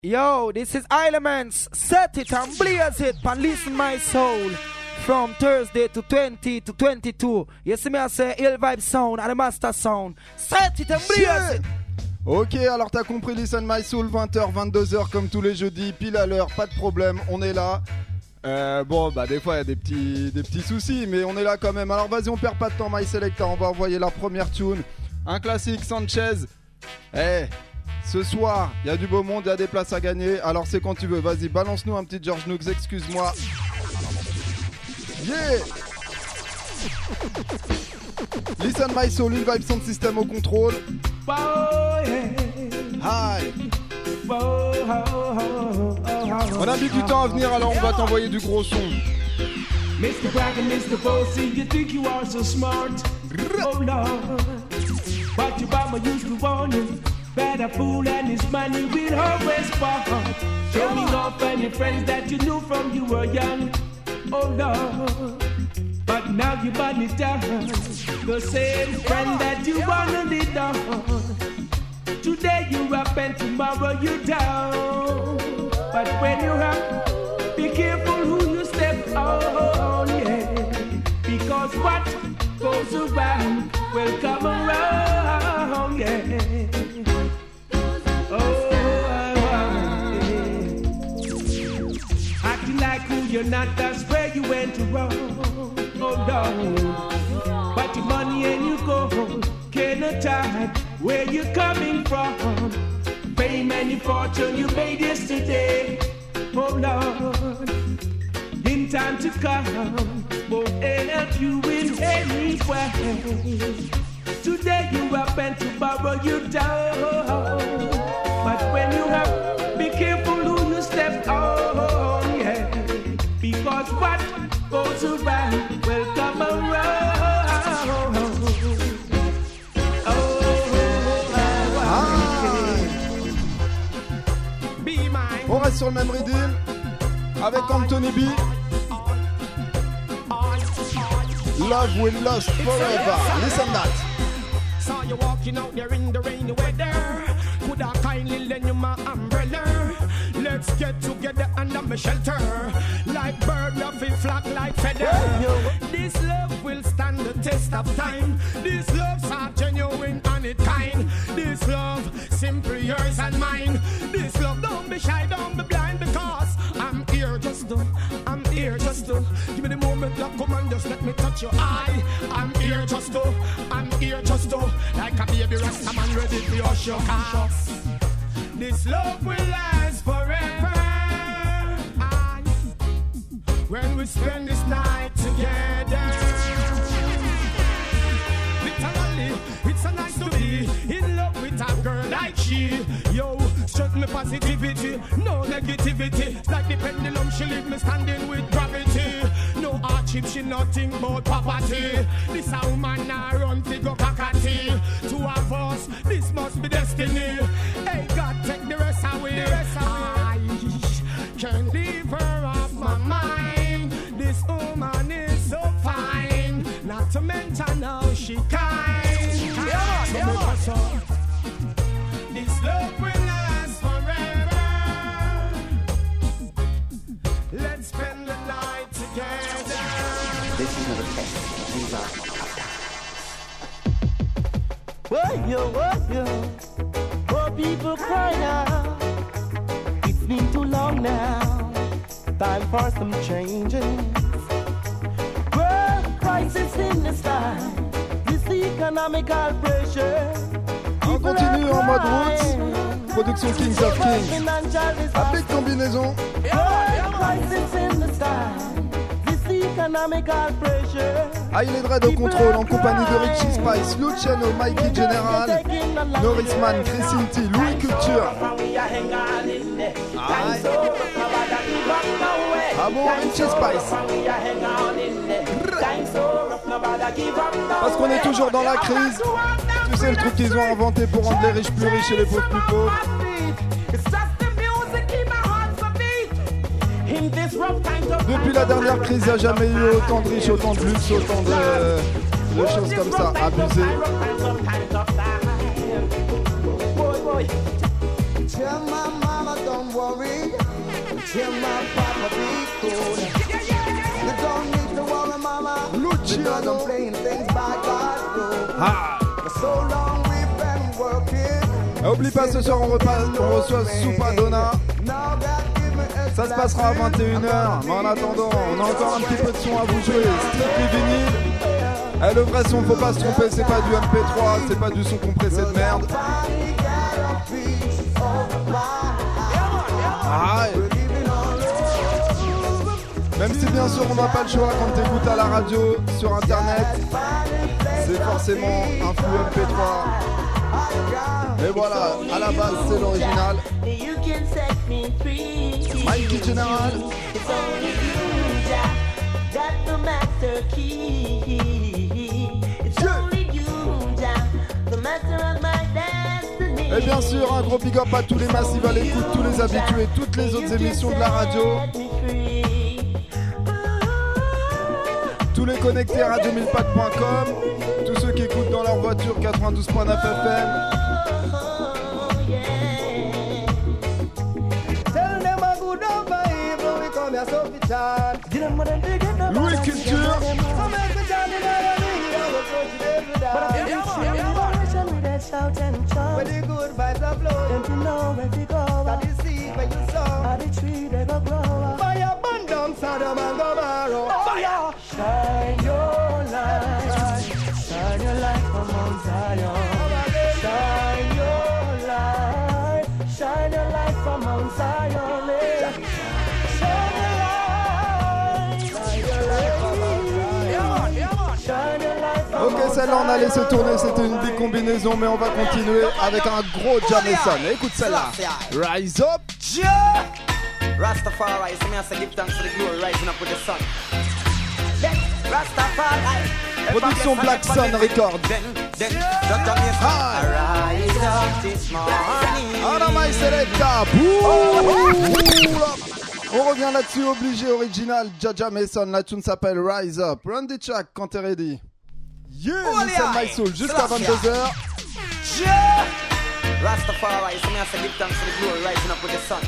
Yo, this is Elements. Set it and blaze it and listen my soul. From Thursday to 20 to 22. You see me, I say Ill Vibe Sound and the Master Sound. Set it and blaze it. Ok, alors t'as compris, Listen My Soul, 20h, 22h comme tous les jeudis, pile à l'heure, pas de problème, on est là. Bon, bah des fois il y a des petits soucis, mais on est là quand même. Alors vas-y, on perd pas de temps, My Selecta, on va envoyer la première tune. Un classique, Sanchez. Ce soir, il y a du beau monde, il y a des places à gagner. Alors c'est quand tu veux, vas-y, balance-nous un petit George Nooks, excuse-moi. Yeah! Listen My Soul, une vibe sound system au contrôle. Hi! On a mis du temps à venir, alors on va t'envoyer du gros son. Mr. Crack and Mr. Bossy, you think you are so smart? Oh Lord, but your mama used to warn you. Better fool and his money will always part. Showing off any friends that you knew from you were young. Oh Lord, but now you burn it down. The same friend that you wanted it down. Today you up and tomorrow you down. But when you up, be careful who you step on, yeah. Because what goes around will come around, yeah. Acting like who you're not, that's where you went wrong. Oh no, but your money and you go cannot hide where you're coming from. Fame and your fortune you made yesterday. Oh Lord, in time to come won't help you in any way. Today you up and tomorrow you down. But when you have, be careful who you step on, yeah. Because what goes around will come around. On reste sur le même rythme avec Anthony B. Love will last forever. Listen that. Saw you walking out there in the rainy weather. Could I kindly lend you my umbrella? Let's get together under my shelter. Like bird of a flock like feather. This love will stand the test of time. This love's so genuine and it kind. This love simply yours and mine. This love, don't be shy, don't be blind, because I'm here just to give me the moment, love, come and just let me touch your eye. I'm here just to like a baby rasta man ready for your show. This love will last forever. When we spend this night together. Literally, it's so nice to be in love with a girl like she. Yo, strut me positivity, no negativity. It's like the pendulum, she leave me standing with gravity. No hardship, she nothing but poverty. This a woman now run to go cockatoo. Two of us, this must be destiny. Hey God, take the rest away. I can't leave her off my mind. This woman is so fine. Not to mention how she kind. So this love will last forever. Let's spend the night together. This is not a test. These are Whoa, poor people cry now. It's been too long now. Time for some changes. World crisis in the sky. This economical pressure. On continue en mode roots. Production Kings of Kings. Avec combinaison. World crisis in the sky. This economical pressure. Ah, il est Dread au contrôle en compagnie de Richie Spice, Luciano, Mikey General, Norrisman, Chrissy T, Louis Culture. Ah bon, Richie Spice. Parce qu'on est toujours dans la crise. Tu sais le truc qu'ils ont inventé pour rendre les riches plus riches et les pauvres plus pauvres. Depuis la dernière crise, il n'y a jamais eu autant de riches, autant de luxe, autant de choses comme ça, abusées. Tell my mama don't don't worry, till my papa be cool. You don't need to worry, mama, because I'm playing things by God's rule. For so long we've been working. Oublie pas, ce soir on reçoit Soupadonna. Ça se passera à 21h. Mais en attendant, on a encore un petit peu de son à vous jouer. Strictly vinyle. Le vrai son, faut pas se tromper, c'est pas du MP3, c'est pas du son compressé de merde. Même si bien sûr on n'a pas le choix quand t'écoutes à la radio, sur internet, c'est forcément un flux MP3. Mais voilà, à la base c'est l'original. Mikey General. Et bien sûr, un gros big up à tous les massifs à l'écoute, tous les habitués, toutes les autres émissions de la radio. Tous les connectés à radio1000pattes.com, tous ceux qui écoutent dans leur voiture 92.9 FM. Louis Culture. Where the good vibes are flowing, don't you know where to go? That is seed where you sow, and the tree they go grow. Fire burn down Sodom and Gomorrah. Fire! Shine your light from Mount Zion. Shine your light from Mount Zion. Ok, celle-là on a laissé tourner, c'était une décombinaison, mais on va continuer avec un gros Jamison. Écoute celle-là. Rise up. Rastafari, so me I say give thanks to the glory rising up with the sun. Rastafari. Production Black Sun Records. Rise up this morning. Anamai Selecta. On revient là-dessus, obligé, original. Jaja Mason, la tune s'appelle Rise Up. Run the track quand t'es ready. Yeah, Listen My Soul, jusqu'à 22h. Rastafari, so me I say give thanks to the glory rising up with the sun.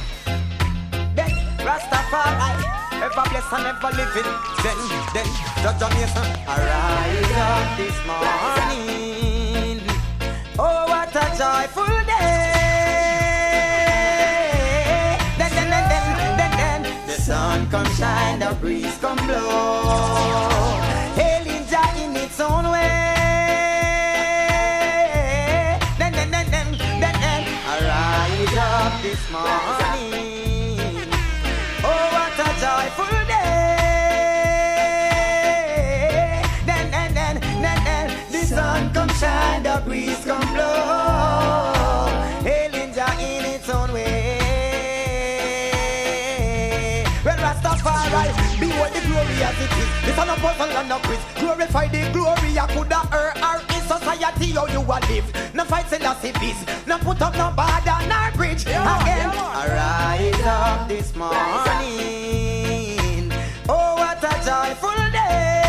Rastafari, ever blessed and ever living. Then, Jaja Mason, rise up this morning. Oh, what a joyful day. Then, the sun come shine, the breeze come blow. Hailing Jah in its own way. Then, rise up this morning. Oh, what a joyful day. Then, the sun come shine, the breeze come blow. Hailing Jah in its own way. Well, Rastafari, behold the glory as it is. It's an apostle and a quiz. Glorify the glory, I could have her in society how you a live. No fight Selassie peace, no put up no border, no bridge. Again, rise up this morning. Oh, what a joyful day.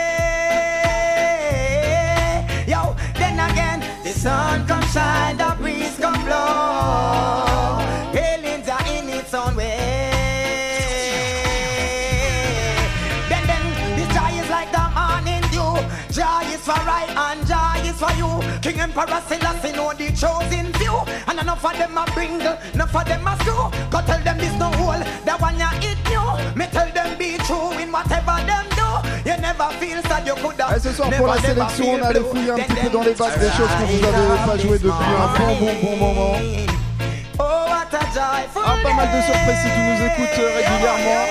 Yo, then again, the sun come shine, the breeze come blow. Hailing Jah in its own way. Joy is for right and joy is for you. King Emperor Selassie know the chosen few. And enough of them a bringle, enough of them a screw. Go tell them this no hole, that one ya hit new. Me tell them be true in whatever them do. You never feel sad, you could have. Et ce soir pour la sélection, on allait fouiller un petit peu dans les bacs des choses qu'on vous avait pas joué depuis un bon moment. Ah, pas mal de surprises si tu nous écoutes régulièrement.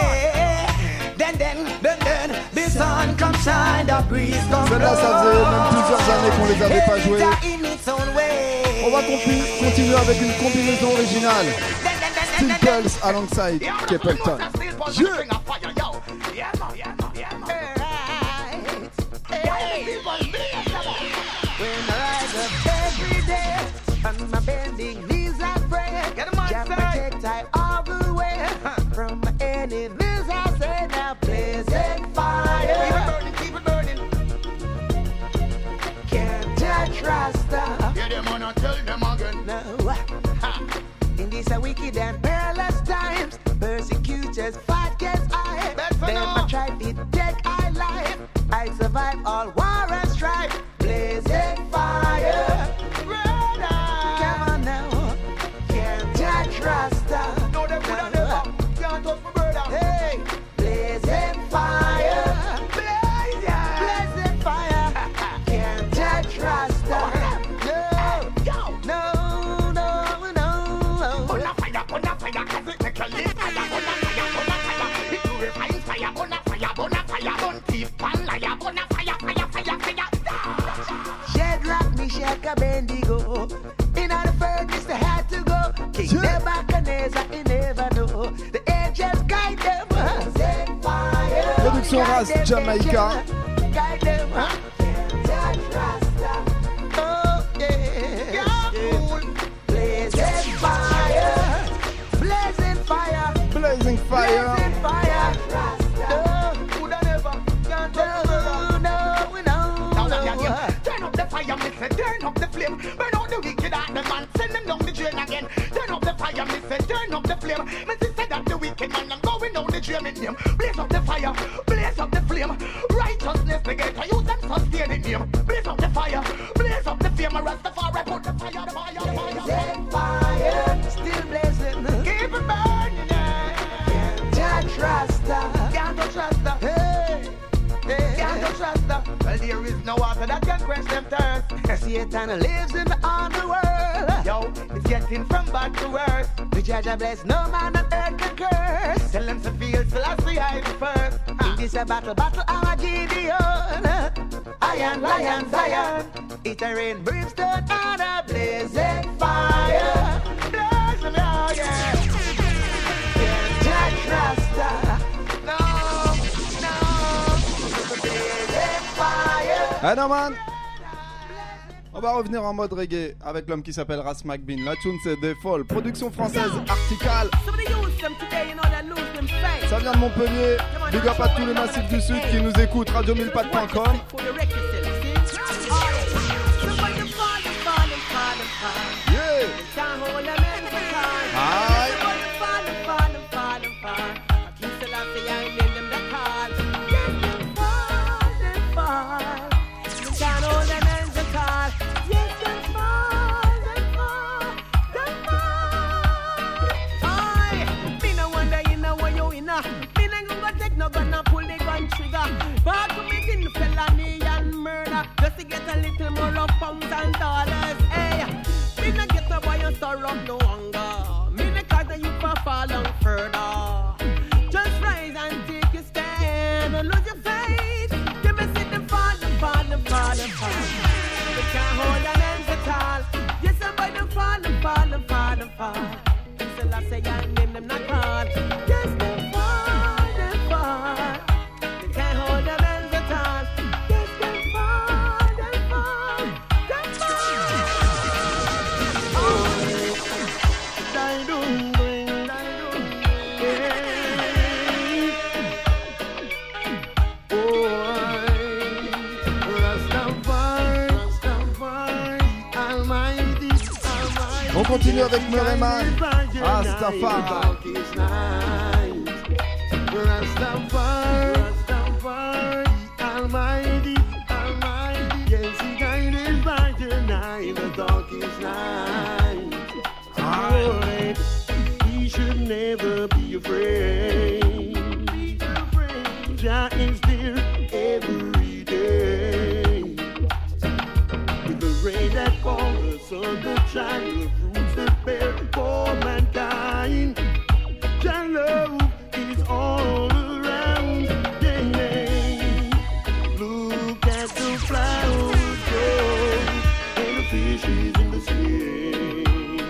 Celle-là, ça faisait même plusieurs années qu'on les avait pas jouées. On va continuer avec une combinaison originale. Steel Pulse alongside Capleton. Rasta. Yeah, them wanna tell them again. No. In this a wicked and perilous fire, cause it make you live fire, burn a fire, burn a fire. It purifies fire, burn a fire, burn a fire. Burn thief, pan liar, burn a fire, fire, fire, fire. Shadrach, Meshach, Abednego. In the furnace they had to go. King Nebuchadnezzar, he never know. The angels guide them. Set fire. Production Ras Jamaica. Guide them. Touch Rasta. Oh yeah. Cool. Blazing fire. Blazing fire. Blazing fire. Blazing fire. Rasta. Could I never? Can't tell. Turn up the fire, me say, turn up the flame. Burn out the wicked heart, the man, send them down the drain again. Turn up the fire, me say, turn up the flame. Me say that the wicked man, I'm going down the drain in him. Blaze up the fire, blaze up the flame. Righteousness, the gate, I use them sustain in him. Blaze up the fire, blaze up the flame. Rastafari, put the fire, the fire, the fire. Set fire, still blazing. Keep it burning, yeah. Touch Rasta, Can't touch Rasta. hey. Can't touch Rasta. Well, there is no water that can quench them thirst. Satan lives in the underworld. Yo, it's getting from bad to worse. The judge bless no man on earth can curse. Tell them to feel Selassie I the first. In this a battle, I'm a Gideon. Iron, lion, Zion. It's a rain, brimstone, and a blazing fire. Blazing fire, yeah. Jack Rasta. Ah non man. On va revenir en mode reggae avec l'homme qui s'appelle Ras McBean. La tune c'est des folles. Production française Artical. Ça vient de Montpellier. Big up à tous les massifs du Sud qui nous écoutent. RadioMillePattes.com. Yeah. Aye. Just to get a little more of pounds and dollars. Hey, me not get no boy and stir up no hunger. Me the cause that you for fall on further. Just rise and take a stand and lose your faith. Give me see them falling, falling, falling, falling. You can't hold an end at all. Yes, somebody them falling, falling, falling, falling. Still I say I name them not called. Yes, them fall, them fall. You can't hold them ends at all. On continue avec Murrayman. Rastafari. Almighty, Almighty, yes, He guided by the night, the darkest night. Alright, He should never be afraid. Jah is there every day. With the rain that falls, the sun, the shine, the fruits that bear for mankind. Jah love is all around. Look at the flowers grow and the fishes in the sea.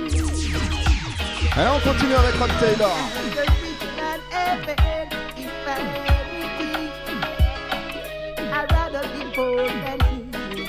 Et on continue avec Rock Taylor. I'd rather be poor than you.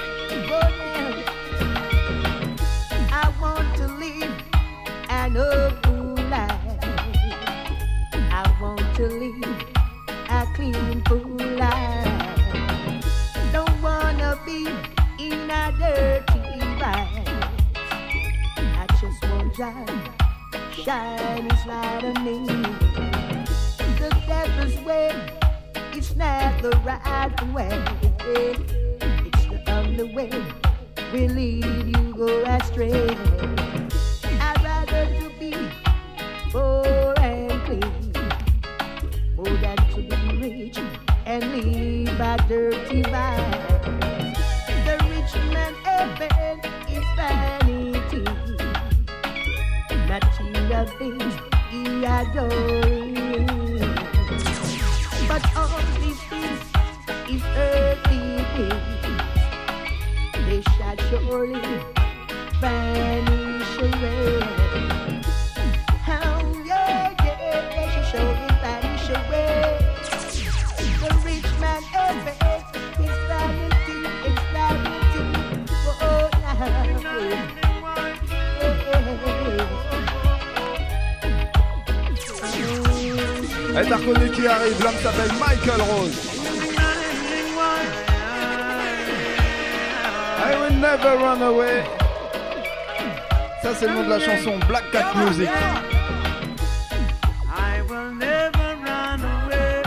I want to live an open life. I want to live a clean, full life. Don't wanna be in a dirty vibe. I just want Jah shine His light on me. The devil's way, it's not the right way. It's the other way will lead you go astray. I'd rather to be poor and clean, more than to be rich and live a dirty life. The rich man heaven is vanity. Material things adore. But all these things is earthly. They shall surely vanish away. How, yeah, they shall surely vanish away. The rich man effect is vanity, it's vanity. Oh, Et t'as reconnu qui arrive, l'homme s'appelle Michael Rose. I will never run away. Ça c'est le nom de la chanson, Black Cat Music. I will never run away.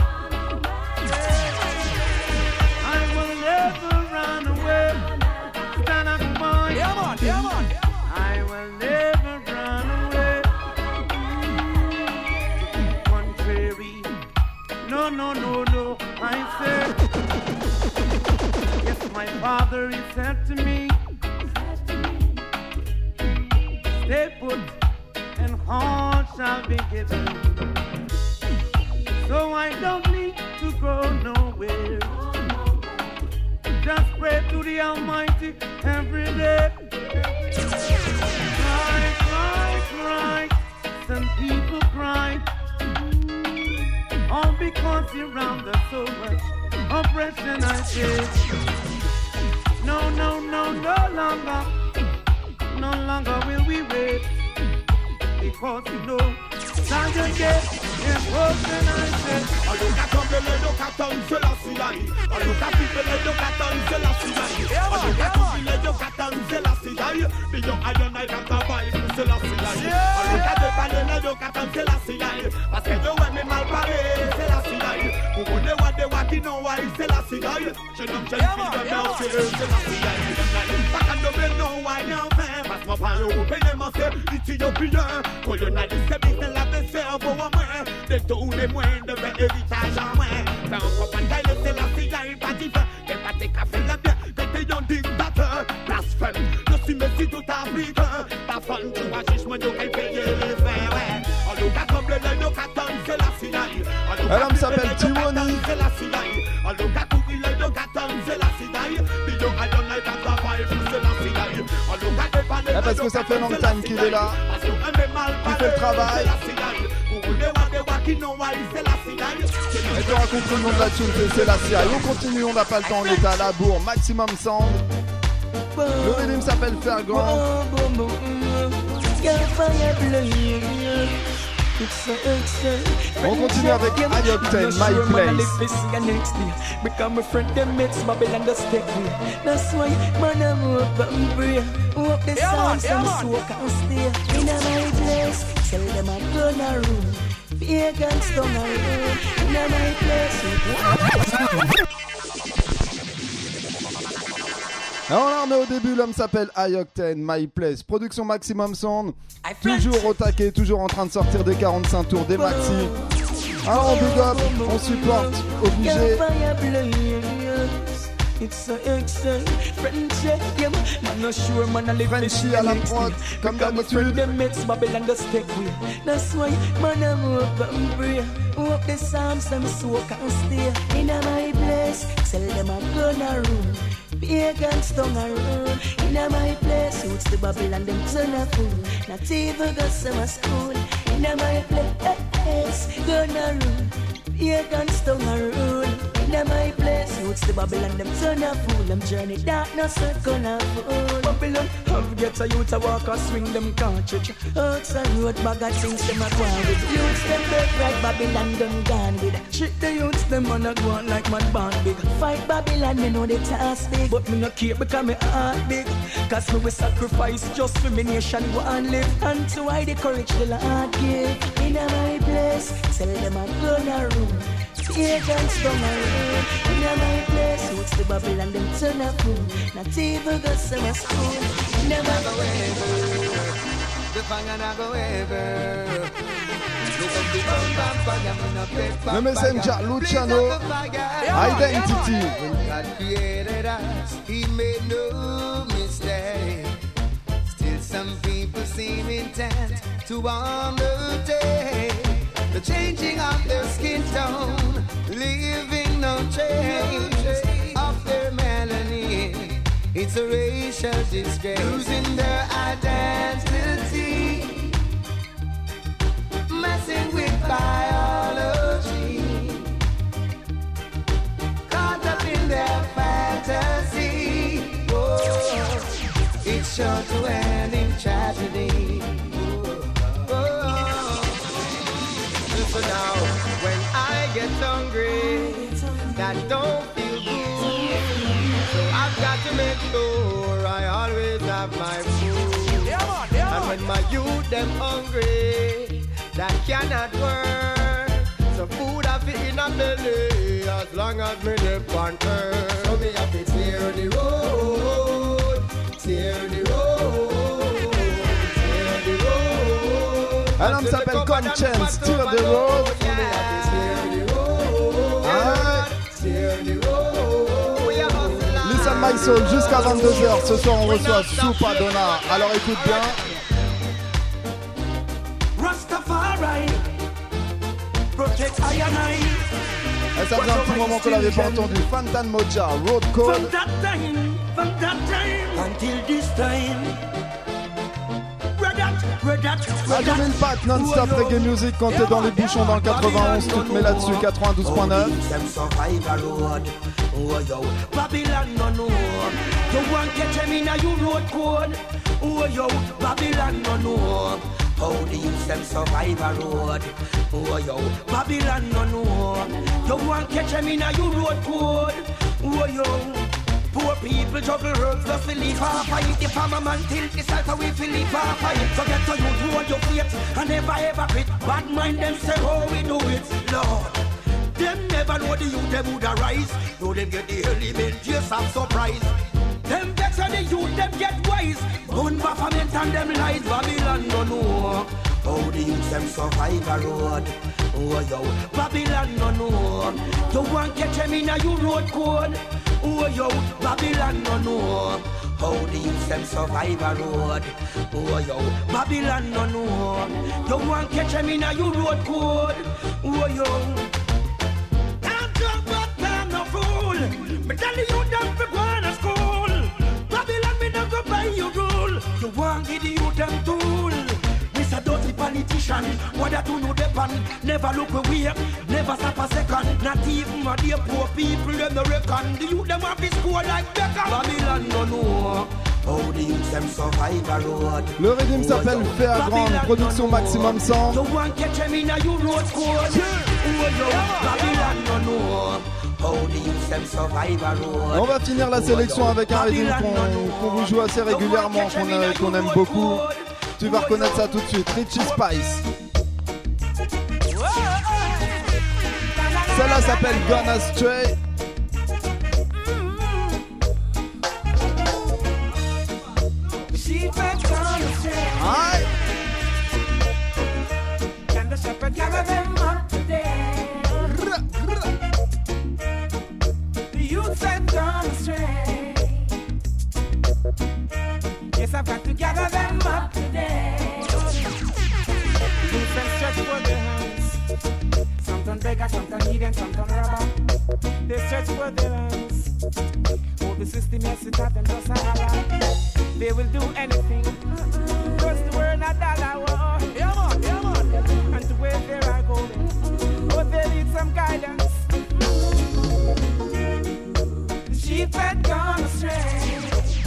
I will never run away. Stand up, boy. Yeah, man, yeah, man. I will never run away. Contrary. No, no, no, no. I said, yes, my father, he said to me, stay put and all shall be given. So I don't need to go nowhere. Just pray to the Almighty every day. Cry, cry, cry. Some people cry. All because you're under so much oppression, I say. No, no, no, no longer. No longer will we wait. Because you know Zion Gate is broken, I say. I look at them, they look at them, Selassie. I look at people, they look at them, Selassie. I look at people, they look at them, Selassie. Be your iron, I got the vibe, Selassie. I look at the panel, they look at them, Selassie. Parce que yo, ouais, mais mal paré, Selassie. Pour vous, les what they walking, no, why, Selassie. Je n'aime pas le film, Selassie. Pas qu'à nommer, no, why, non, parce mon parent européen, mon c'est éthiopien. Colonialiste, c'est la cerveau en moins. De tous les moyens de faire héritage en moins. Fait encore pas de gaille, c'est la fille, il pas différent. Et pas tes cafés, la bien, que t'es un dictateur. Blasphème, je suis messie tout africain. Ta femme, tu vois, juste moi, donc elle paye les frais, ouais. En nous qu'a comblé le nous qu'a tonne, c'est la cidaille. L'homme s'appelle Timoni. C'est la cidaille. En nous qu'a coupé le nous qu'a tonne, c'est la cidaille. Bidon, I don't like that travail, c'est la cidaille. En nous qu'a dépanné le parce que ça fait longtemps qu'il est là. Il fait le travail. Et tu racontes le nom de la tune, c'est la CIA. On continue, on n'a pas le temps, on est à la bourre. Maximum Sound. Le rhythm s'appelle Fairground. On continue avec High Octane, My Place. Because my friend them mates Babylon the step me. That's why man I'm up and pray. Up the sound some so can stay in my place. Tell them I'm gonna room. Pagans don't room in my place. Alors on en est au début, l'homme s'appelle High Octane, My Place. Production Maximum Sound. Toujours au taquet, toujours en train de sortir des 45 tours, des maxi. Alors on big up, on supporte, obligé. Frenchy à la prod, comme d'habitude. That's why man I'm up and pray. Up the psalms them so can stay in my place. Tell them I'm gonna room. Pagans don't run in my place. Who's the Babylon them turn a fool. Not even go summer school in my place. Gonna run. Pagans don't run in my place. Who's the Babylon them turn a fool. Them journey darkness gonna fall. Babylon have get a youth a walk or swing them cartridge. Outside road bag of things them a go with. Youths them break right Babylon done gone with. Trick the youths them on a go on like man born big. Fight Babylon me know the task big. But me no care because me heart big. Cause me will sacrifice just for me nation go and live. And to hide the courage the Lord give. In my place, tell them I'm gonna room. Pagans come around. In my place, who's the Babylon them turn a fool. Not even go summer school. Never go ever. The fire not go ever. Le messenger Luciano, Identity. God created us, He made no mistake. Still some people seem intent to undertake social disgrace, losing their identity, messing with biology, caught up in their fantasy. Oh, it's sure to end in tragedy. So now, when I get hungry, that don't feel good. So I've got to make sure I always have my food. And when my youth them hungry, that cannot work. So food I fit in a belly as long as me dip on earth. So me have to tear the road, tear the road, tear the road. Un homme s'appelle Conscience, Tear the Road. Listen My Soul jusqu'à 22h. Ce soir on reçoit Soupadonna. Alors écoute bien. Rastafari, protect I and I. Et ça faisait un petit moment qu'on l'avait pas entendu. Fantan Moja, Road Code. From that time until this time. La 2000 pack non-stop reggae music quand t'es dans les bouchons dans le 91, tu te mets là-dessus, 92.9. Oh yo, Babylon no know. You want catch him in a you road code. Oh yo, Babylon no know. How the youth them survive a road. Oh yo, Babylon no know. You want catch him in a you road code. Oh yo. Poor people juggle herbs just to live half a it. The farmer man tilt the salt away to live half a it. So get to you, hold your faith and never ever quit. Bad mind them say how we do it, Lord. Them never know the youth them would arise. Know them get the element, just have surprise. Them vex and the youth them get wise. Gun government and them lies, Babylon no know. How the youth them survive a road. Oh yo, Babylon no know. You want catch them in a you road code. Oh yo, Babylon no know. How the youth them survive a road. Oh yo, Babylon no know. You want catch them in a you road code. Oh yo. I'm drunk but I'm no fool. Me tell you them to go to school. Babylon me don't go by your rule. You want give the youth them tool. Mr. Dirty politician, what that do no depend. Never look away, never stop a second. Not even a dear poor people them no reckon. The youth them have to score like Beckham. Babylon no know. How the youth them survive a road. Le rythme s'appelle Faire Grande, production maximum 100. You want catch him in a you road code. Oh yo, Babylon no know. On va finir la sélection avec un rythme qu'on vous joue assez régulièrement, qu'on aime beaucoup. Tu vas reconnaître ça tout de suite. Richie Spice. Celle-là s'appelle Gone Astray. Aïe. Can the shepherd gather them up today? The youth have gone astray. Yes, I've got to gather them up today. The youth have stretched for their hands. Some turn beggar, some turn heathen, some turn robber. They stretch for their hands. Oh, the system has to tap them just a holler. They will do anything. Cause the word not dollar. Yeah man, yeah man. And the way they are going. Oh, they need some guidance. The sheep had gone astray.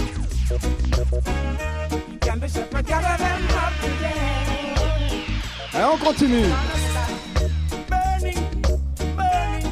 Can the shepherd gather them up today? Et on continue. Burning, burning.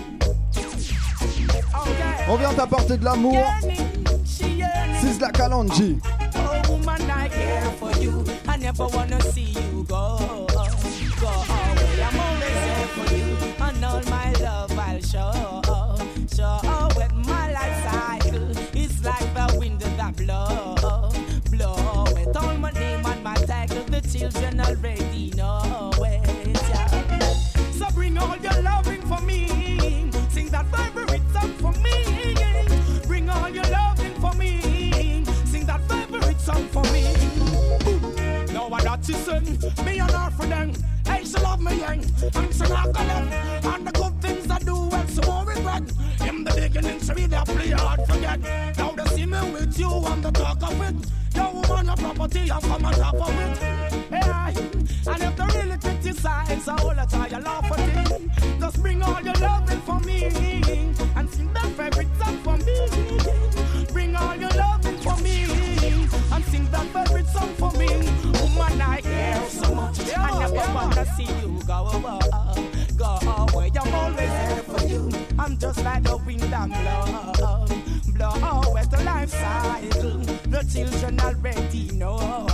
Okay. On vient t'apporter de l'amour. Sizzla Kalonji. Woman, I care for you. I never wanna see you go away. I'm always there for you, and all my love I'll show. With my life cycle, it's like the wind that blow. With all my name and my title, the children already know it. Yeah. So bring all your loving for me. Sing that favorite song for me. Bring all your loving for me. Song for me. Now what that she sing, me and her for them. Hey, she love me young, and she not gonna. And the good things I do, well, so more regret. In the beginning, she really play hard forget. Now they see me with Cause you want the talk of it. Your woman a property, you come on top of it. Hey, and if they really criticize all the time, you laugh at it. Just bring all your loving for me and sing that favorite song for me. Bring all your loving for me and sing that favorite song for me. Woman, I care so much. I never wanna see you go away. I'm always there for you. I'm just like the wind and blow always the life cycle. The children already know.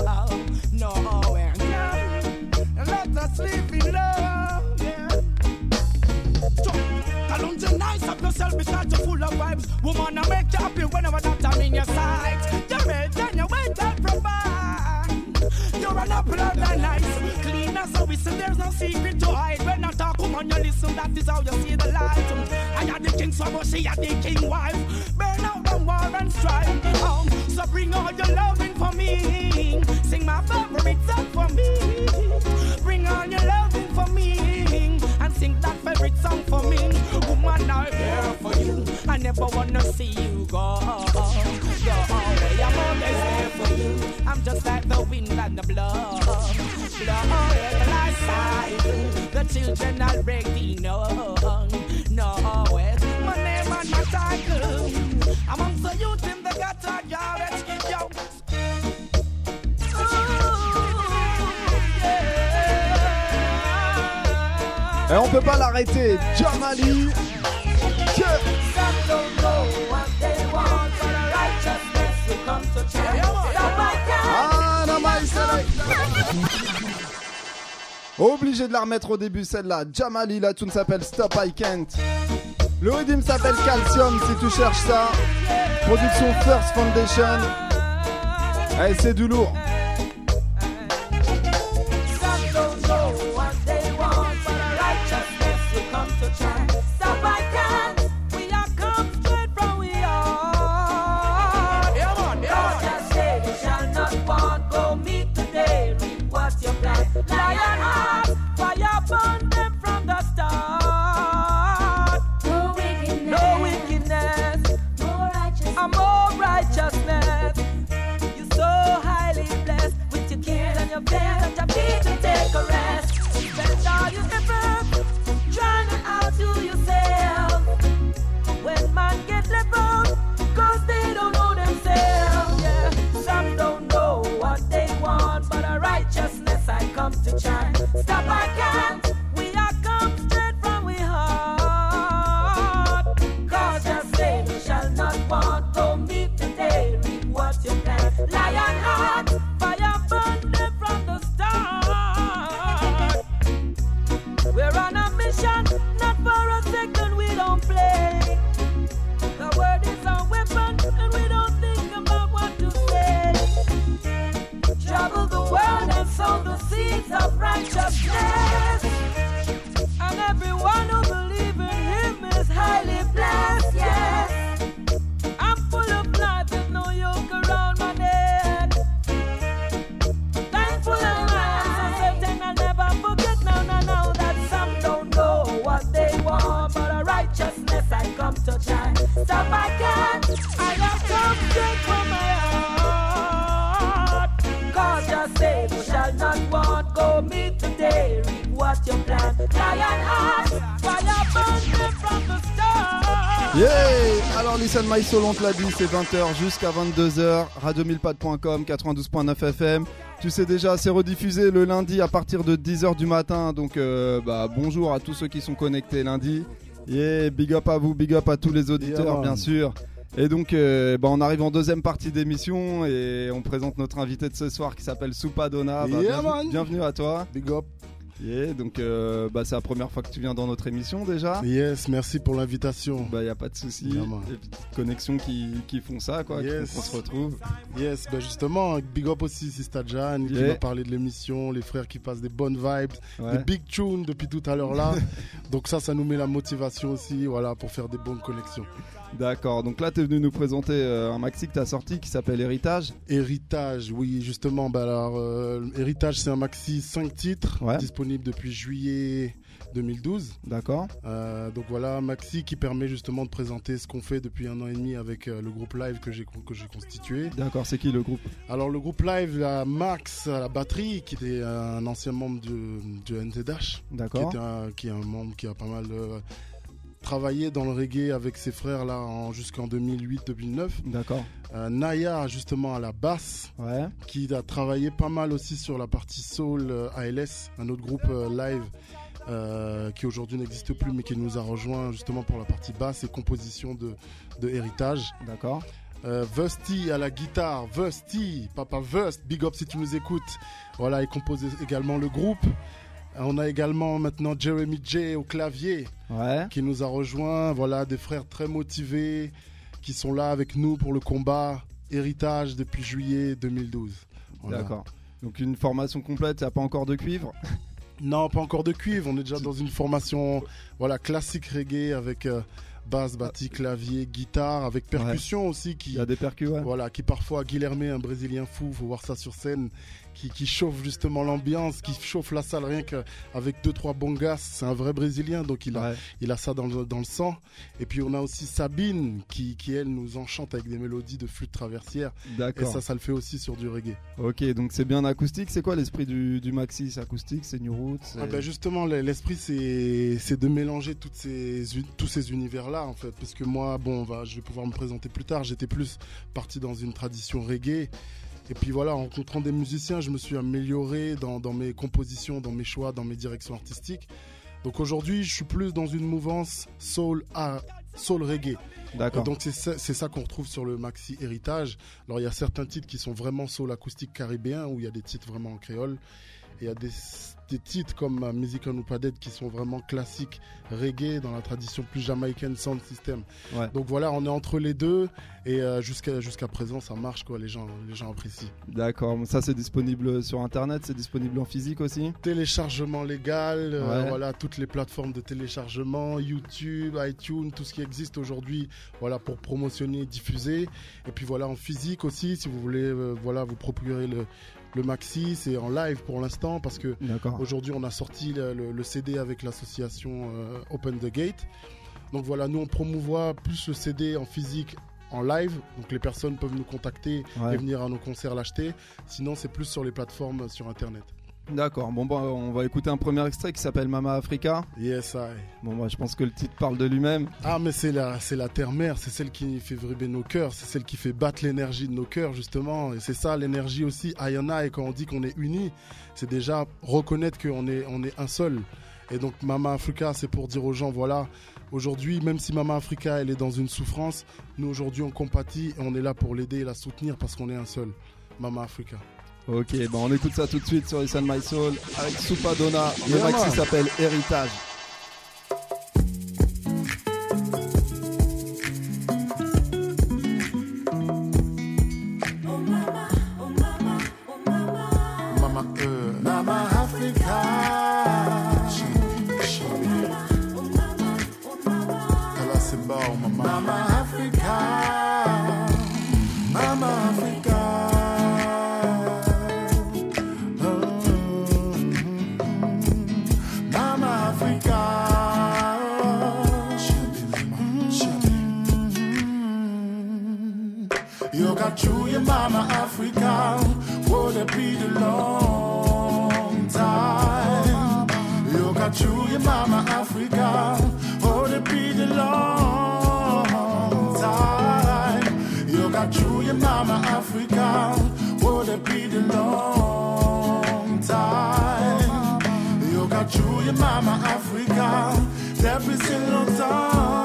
And let us live in love. Yeah. Don't you nice up yourself because you're full of vibes. Woman, I make you happy whenever that I'm in your sight. You're red and you wait and provide. You're an apple of the nice. Clean as a whistle, there's no secret to hide. When I talk, woman, you listen, that is how you see the light. I am the king, so she are the king wife. Burn out the war and strife. So bring all your loving for me. Sing my favorite song for me. Bring all your loving for me. And sing that favorite song for me. Woman, I'm here for you. I never wanna see you go away. I'm always there for you. I'm just like the wind and the blow the life cycle. The children already know. My name and my title. Amongst the youth in the gutter, yo. Et on peut pas l'arrêter, Jamali. Obligé de la remettre au début celle-là. Jamali, la tune s'appelle Stop I Can't. Le rythme s'appelle Calcium si tu cherches ça. Production First Foundation. Allez, c'est du lourd. Stop, I can't. We are come straight from we heart. Cause just say you shall not want. Go meet today, reap what you plant. Lion heart, fire burn them from the start. We're on a mission, not for a second we don't play. The word is our weapon and we don't think about what to say. Travel the world and sow the seeds of righteousness, and everyone who believes in him is highly blessed. Yes, I'm full of life, there's no yoke around my neck. Thankful and I'm so certain I'll never forget. Now that some don't know what they want, but a righteousness I come to shine. Stop, I can't. I have come straight from my heart. Cause just say you shall not want. Go meet today, reap what you plant. Lion heart, fire burn them from the start. Yeah. Alors Listen My Soul, on te l'a dit, c'est 20h jusqu'à 22h. Radio1000pad.com, 92.9 FM. Tu sais déjà, c'est rediffusé le lundi à partir de 10h du matin. Donc bonjour à tous ceux qui sont connectés lundi. Yeah, big up à vous, big up à tous les auditeurs, bien sûr. Et donc on arrive en deuxième partie d'émission et on présente notre invité de ce soir qui s'appelle Soupadonna. Bienvenue à toi. Big up. Yeah, donc c'est la première fois que tu viens dans notre émission déjà. Yes, merci pour l'invitation. Y a pas de souci. Des petites connexions qui font ça, quoi, yes. Qui font qu'on se retrouve. Yes, justement, big up aussi Sista Jan qui va parler de l'émission, les frères qui passent des bonnes vibes, des big tunes depuis tout à l'heure là. Donc ça nous met la motivation aussi, voilà, pour faire des bonnes connexions. D'accord, donc là tu es venu nous présenter un maxi que tu as sorti qui s'appelle Héritage. Héritage, oui, justement. Héritage, c'est un maxi 5 titres, disponible depuis juillet 2012. D'accord. Donc voilà, maxi qui permet justement de présenter ce qu'on fait depuis 1 an et demi avec le groupe Live que j'ai constitué. D'accord, c'est qui le groupe? Alors le groupe Live, il y a Max à la batterie, qui était un ancien membre de NZH. D'accord. Qui est un membre qui a pas mal travaillé dans le reggae avec ses frères là jusqu'en 2008-2009. D'accord. Naya justement à la basse, qui a travaillé pas mal aussi sur la partie soul ALS, un autre groupe live qui aujourd'hui n'existe plus mais qui nous a rejoint justement pour la partie basse et composition de héritage. D'accord. Vusty à la guitare, Vusty, Papa Vust, big up si tu nous écoutes. Voilà, il compose également le groupe. On a également maintenant Jeremy J au clavier qui nous a rejoint. Voilà, des frères très motivés qui sont là avec nous pour le combat héritage depuis juillet 2012. Voilà. D'accord. Donc une formation complète, il n'y a pas encore de cuivre? Non, pas encore de cuivre. On est déjà dans une formation classique reggae avec basse, battie, clavier, guitare, avec percussion aussi. Il y a des percus, Voilà, qui parfois, Guilherme, un Brésilien fou, faut voir ça sur scène, qui chauffe justement l'ambiance, qui chauffe la salle rien qu'avec 2-3 bongas. C'est un vrai Brésilien, donc il a ça dans le sang. Et puis on a aussi Sabine, qui elle nous enchante avec des mélodies de flûte traversière. D'accord. Et ça le fait aussi sur du reggae. Ok, donc c'est bien acoustique. C'est quoi l'esprit du maxi? C'est acoustique, c'est New Roots? Justement, l'esprit c'est de mélanger tous ces univers-là en fait. Parce que moi, je vais pouvoir me présenter plus tard. J'étais plus parti dans une tradition reggae. Et puis voilà, en rencontrant des musiciens, je me suis amélioré dans mes compositions, dans mes choix, dans mes directions artistiques. Donc aujourd'hui, je suis plus dans une mouvance soul reggae. D'accord. Et donc c'est ça qu'on retrouve sur le maxi héritage. Alors il y a certains titres qui sont vraiment soul acoustique caribéen, où il y a des titres vraiment en créole. Et il y a des titres comme Music and Upaded qui sont vraiment classiques reggae dans la tradition plus jamaïcaine sound system. Donc voilà, on est entre les deux et jusqu'à présent ça marche quoi, les gens apprécient. D'accord, ça c'est disponible sur internet, c'est disponible en physique aussi? Téléchargement légal, voilà, toutes les plateformes de téléchargement, YouTube, iTunes, tout ce qui existe aujourd'hui, voilà, pour promotionner, diffuser. Et puis voilà, en physique aussi, si vous voulez vous procurer le maxi, c'est en live pour l'instant parce que aujourd'hui on a sorti le CD avec l'association Open the Gate. Donc voilà, nous on promouvoit plus le CD en physique, en live. Donc les personnes peuvent nous contacter et venir à nos concerts l'acheter. Sinon c'est plus sur les plateformes sur internet. D'accord, on va écouter un premier extrait qui s'appelle Mama Africa. Yes, I. Je pense que le titre parle de lui-même. Ah, mais c'est la terre-mère, c'est celle qui fait vibrer nos cœurs, c'est celle qui fait battre l'énergie de nos cœurs, justement. Et c'est ça, l'énergie aussi, I and I, quand on dit qu'on est unis, c'est déjà reconnaître qu'on est un seul. Et donc, Mama Africa, c'est pour dire aux gens, voilà, aujourd'hui, même si Mama Africa, elle est dans une souffrance, nous, aujourd'hui, on compatit et on est là pour l'aider et la soutenir parce qu'on est un seul. Mama Africa. Ok, on écoute ça tout de suite sur Listen My Soul avec Supadona. Le maxi s'appelle Héritage. Mama Africa. Mama Africa. Mama Africa. You got you, your Mama Africa. Would it be the long time? You got you, your Mama Africa. Would it be the long time? You got you, your Mama Africa. Would it be the long time? You got you, your Mama Africa. Depuis si longtemps.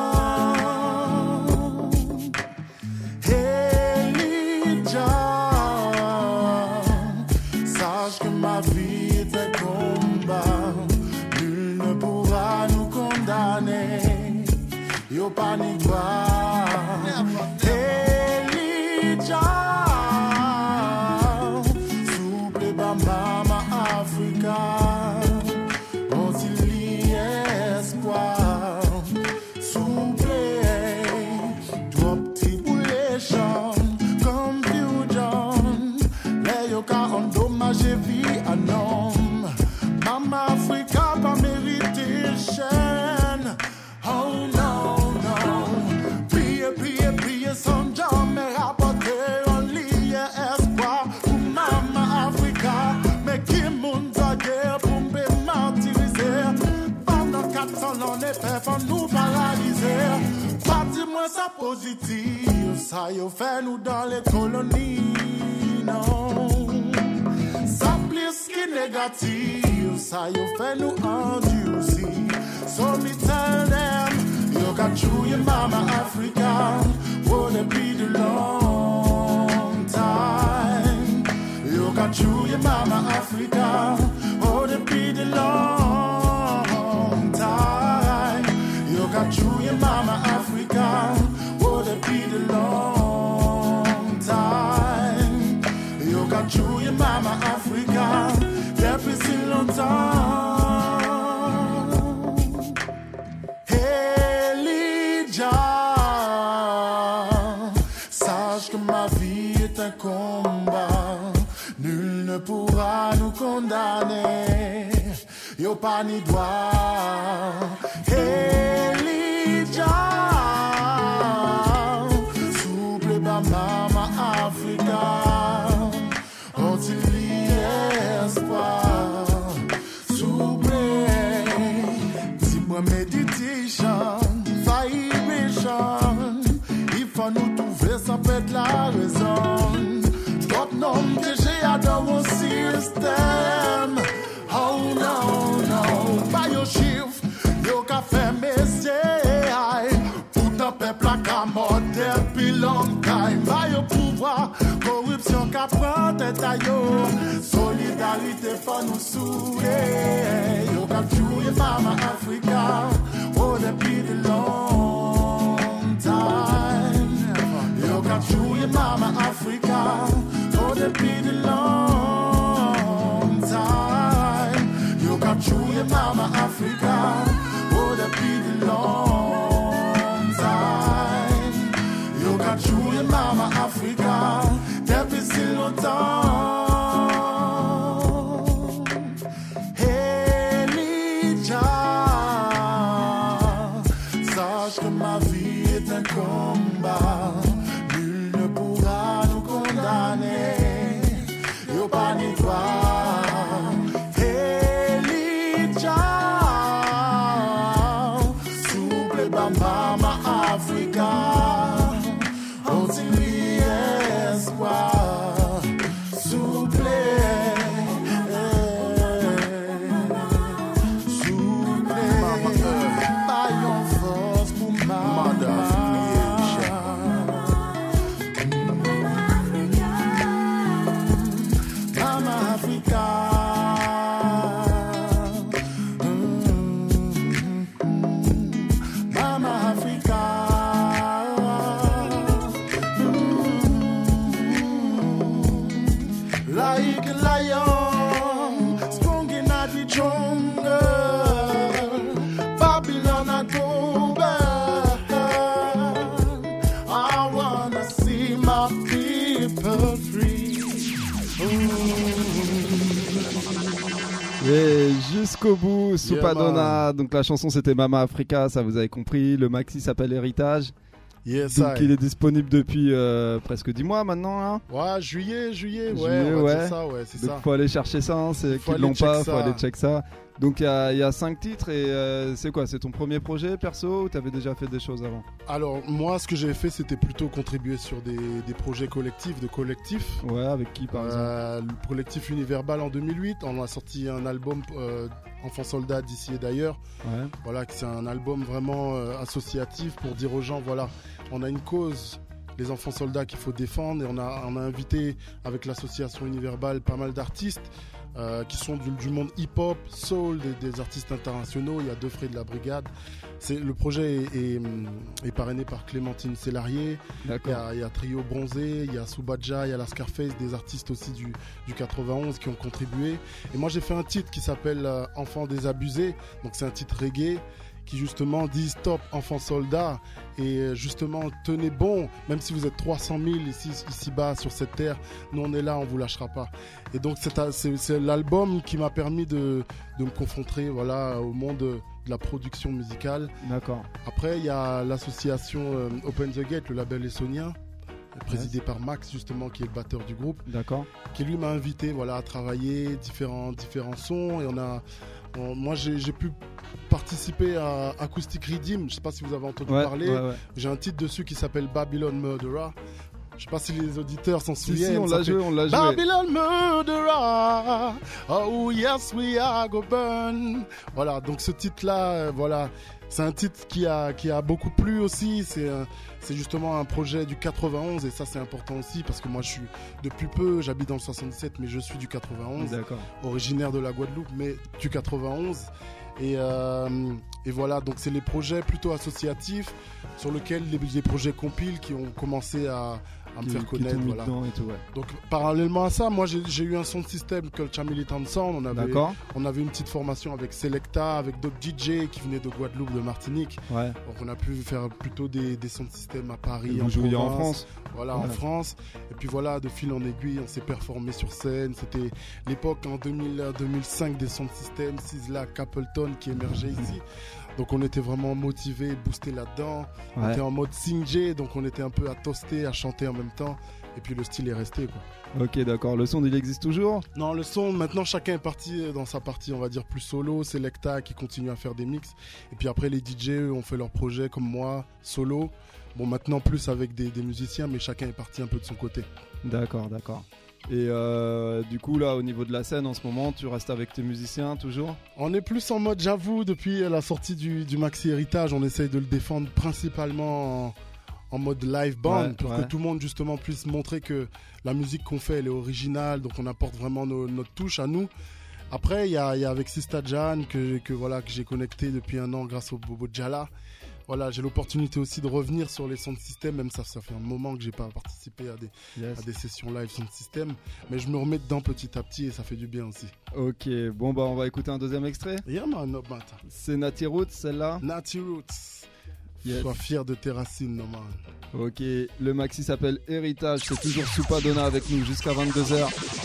Sache que ma vie est un combat, nul ne pourra nous condamner. Yo panique pas, Elijah, souple ba Mama Africa, on s'il y espoir, souple, toi petit poulet champ. Endommagé vie un homme. Mama Africa pas mérité Sans l'on est fait pour nous paralyser. Pas dis-moi ça positif. Ça y fait nous dans les colonies. Non. Ça plus qui négatif. Ça y fait nous endurcis. So me tell them, you got you, your mama Africa. Would it be the long time? You got you, your mama Africa. Would it be the long time? You got you, your mama Africa. Would it be the long time? You got you, your mama Africa. Depuis si longtemps. Sache que ma vie est un combat, nul ne pourra nous condamner. Yo pas ni droit, Elijah, souple ba mama Africa, ont-il espoir, souple, dis-moi méditation. Il faut nous trouver, ça peut être la raison. D'autres noms que j'ai dans mon système. Oh no, no. Pas yo chiffre, yo qu'a fait messier. Tout un peuple a qu'à mort depuis longtemps. Pas yo pouvoir, corruption qu'a prend tête à yo. Solidarité faut nous souder. Yo qu'a tué Mama Africa. Oh, depuis de long time. You got you, your mama Africa. Oh, depuis de long time. You got you, your mama Africa. Oh, depuis de long time. You got you, your mama Africa. Depuis si longtemps. Ma vie est un combat, nul ne pourra nous condamner. Yo pas ni droit, Elijah, souple ba mama Africa, continue espoir, souple. Et jusqu'au bout, Soupadonna. Donc la chanson c'était Mama Africa, ça vous avez compris. Le maxi s'appelle Héritage. Yes, donc il est disponible depuis presque 10 mois maintenant là. Ouais, juillet, ouais. Ça, ouais, c'est donc ça. Faut aller chercher ça, hein. C'est qu'ils l'ont pas, faut aller check ça. Donc il y a 5 titres et c'est quoi? C'est ton premier projet perso ou t'avais déjà fait des choses avant? Alors moi ce que j'ai fait c'était plutôt contribuer sur des projets collectifs, Ouais, avec qui par exemple? Le collectif Univerbal en 2008, on a sorti un album Enfants soldats d'ici et d'ailleurs. Ouais. Voilà, c'est un album vraiment associatif pour dire aux gens voilà, on a une cause, les enfants soldats qu'il faut défendre et on a invité avec l'association Univerbal pas mal d'artistes. Qui sont du monde hip-hop, soul, des artistes internationaux. Il y a deux frères de la brigade. Le projet est parrainé par Clémentine Célarier. Il y a Trio Bronzé, il y a Soubadja, il y a la Scarface, des artistes aussi du 91 qui ont contribué. Et moi j'ai fait un titre qui s'appelle Enfants désabusés. Donc c'est un titre reggae qui justement dit stop enfants soldats et justement tenez bon, même si vous êtes 300 000 ici bas sur cette terre, nous on est là, on vous lâchera pas. Et donc c'est l'album qui m'a permis de me confronter voilà, au monde de la production musicale. D'accord. Après il y a l'association Open the Gate, le label essonien, présidé par Max justement qui est le batteur du groupe. D'accord. Qui lui m'a invité voilà, à travailler différents sons et Moi, j'ai pu participer à Acoustic Redeem. Je sais pas si vous avez entendu parler. Ouais. J'ai un titre dessus qui s'appelle Babylon Murderer. Je sais pas si les auditeurs s'en souviennent. Si, on l'a joué. Babylon Murderer. Oh yes, we are go burn. Voilà, donc ce titre-là, voilà. C'est un titre qui a beaucoup plu aussi. C'est justement un projet du 91 et ça c'est important aussi parce que moi depuis peu j'habite dans le 77 mais je suis du 91. D'accord. Originaire de la Guadeloupe mais du 91 et voilà, donc c'est les projets plutôt associatifs sur lesquels les projets compiles qui ont commencé à me faire connaître, voilà. Et tout, ouais. Donc parallèlement à ça, moi j'ai eu un son de système Culture Militant Sound. On avait une petite formation avec Selecta, avec d'autres DJ qui venaient de Guadeloupe, de Martinique. Ouais. Donc on a pu faire plutôt des sons de système à Paris, en France. Voilà, en France. Et puis voilà, de fil en aiguille, on s'est performé sur scène. C'était l'époque en 2005 des sons de système, Sizzla, Capleton qui émergeaient ici. Donc on était vraiment motivés, boostés là-dedans. Ouais. On était en mode sing, donc on était un peu à toaster, à chanter en même temps. Et puis le style est resté, quoi. Ok, d'accord. Le son, il existe toujours ? Non, le son, maintenant chacun est parti dans sa partie, on va dire, plus solo. Selecta qui continue à faire des mix. Et puis après, les DJ, eux, ont fait leur projet comme moi, solo. Bon, maintenant plus avec des musiciens, mais chacun est parti un peu de son côté. D'accord. Et du coup là au niveau de la scène en ce moment tu restes avec tes musiciens toujours ? On est plus en mode j'avoue depuis la sortie du Maxi Héritage on essaye de le défendre principalement en mode live band pour que tout le monde justement puisse montrer que la musique qu'on fait elle est originale, donc on apporte vraiment notre touche à nous. Après il y a avec Sista Jan que j'ai connecté depuis un an grâce au Bobo Djala. Voilà, j'ai l'opportunité aussi de revenir sur les sons de système, même ça fait un moment que j'ai pas participé à des sessions live son de système, mais je me remets dedans petit à petit et ça fait du bien aussi. Ok, bon bah on va écouter un deuxième extrait. Yeah man, no matter. C'est Natty Roots celle-là. Natty Roots. Yes. Sois fier de tes racines, no man. Ok, le maxi s'appelle Héritage, c'est toujours Soupadonna avec nous jusqu'à 22h.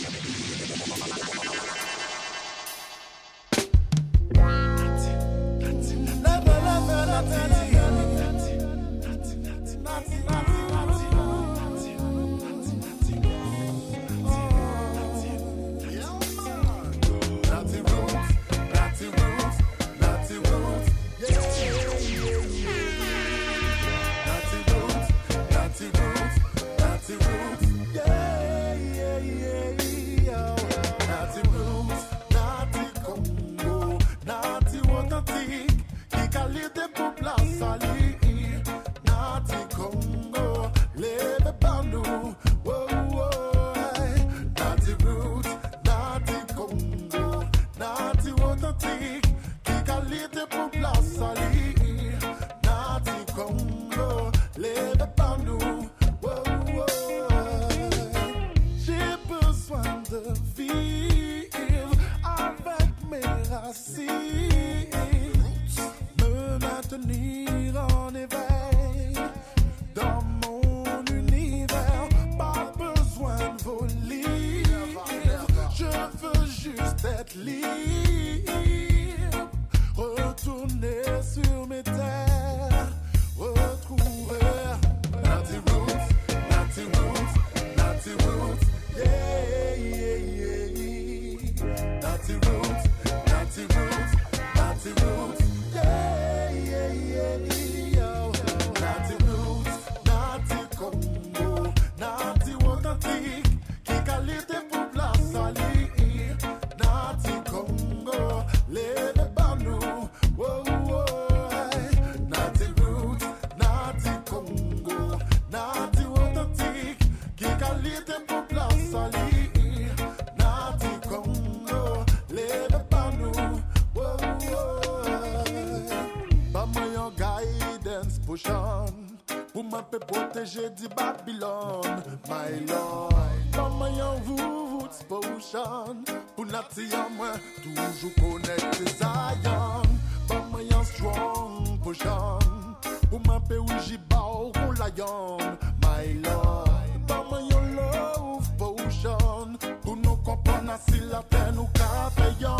J'ai dit Babylon, my lord. Comme un roots potion, pour Natty en moi, toujours connecté Zion. Comme un strong potion, pour ma paix où j'y bats au lion, my lord. Comme un love potion, pour nous comprendre si la terre nous caféons.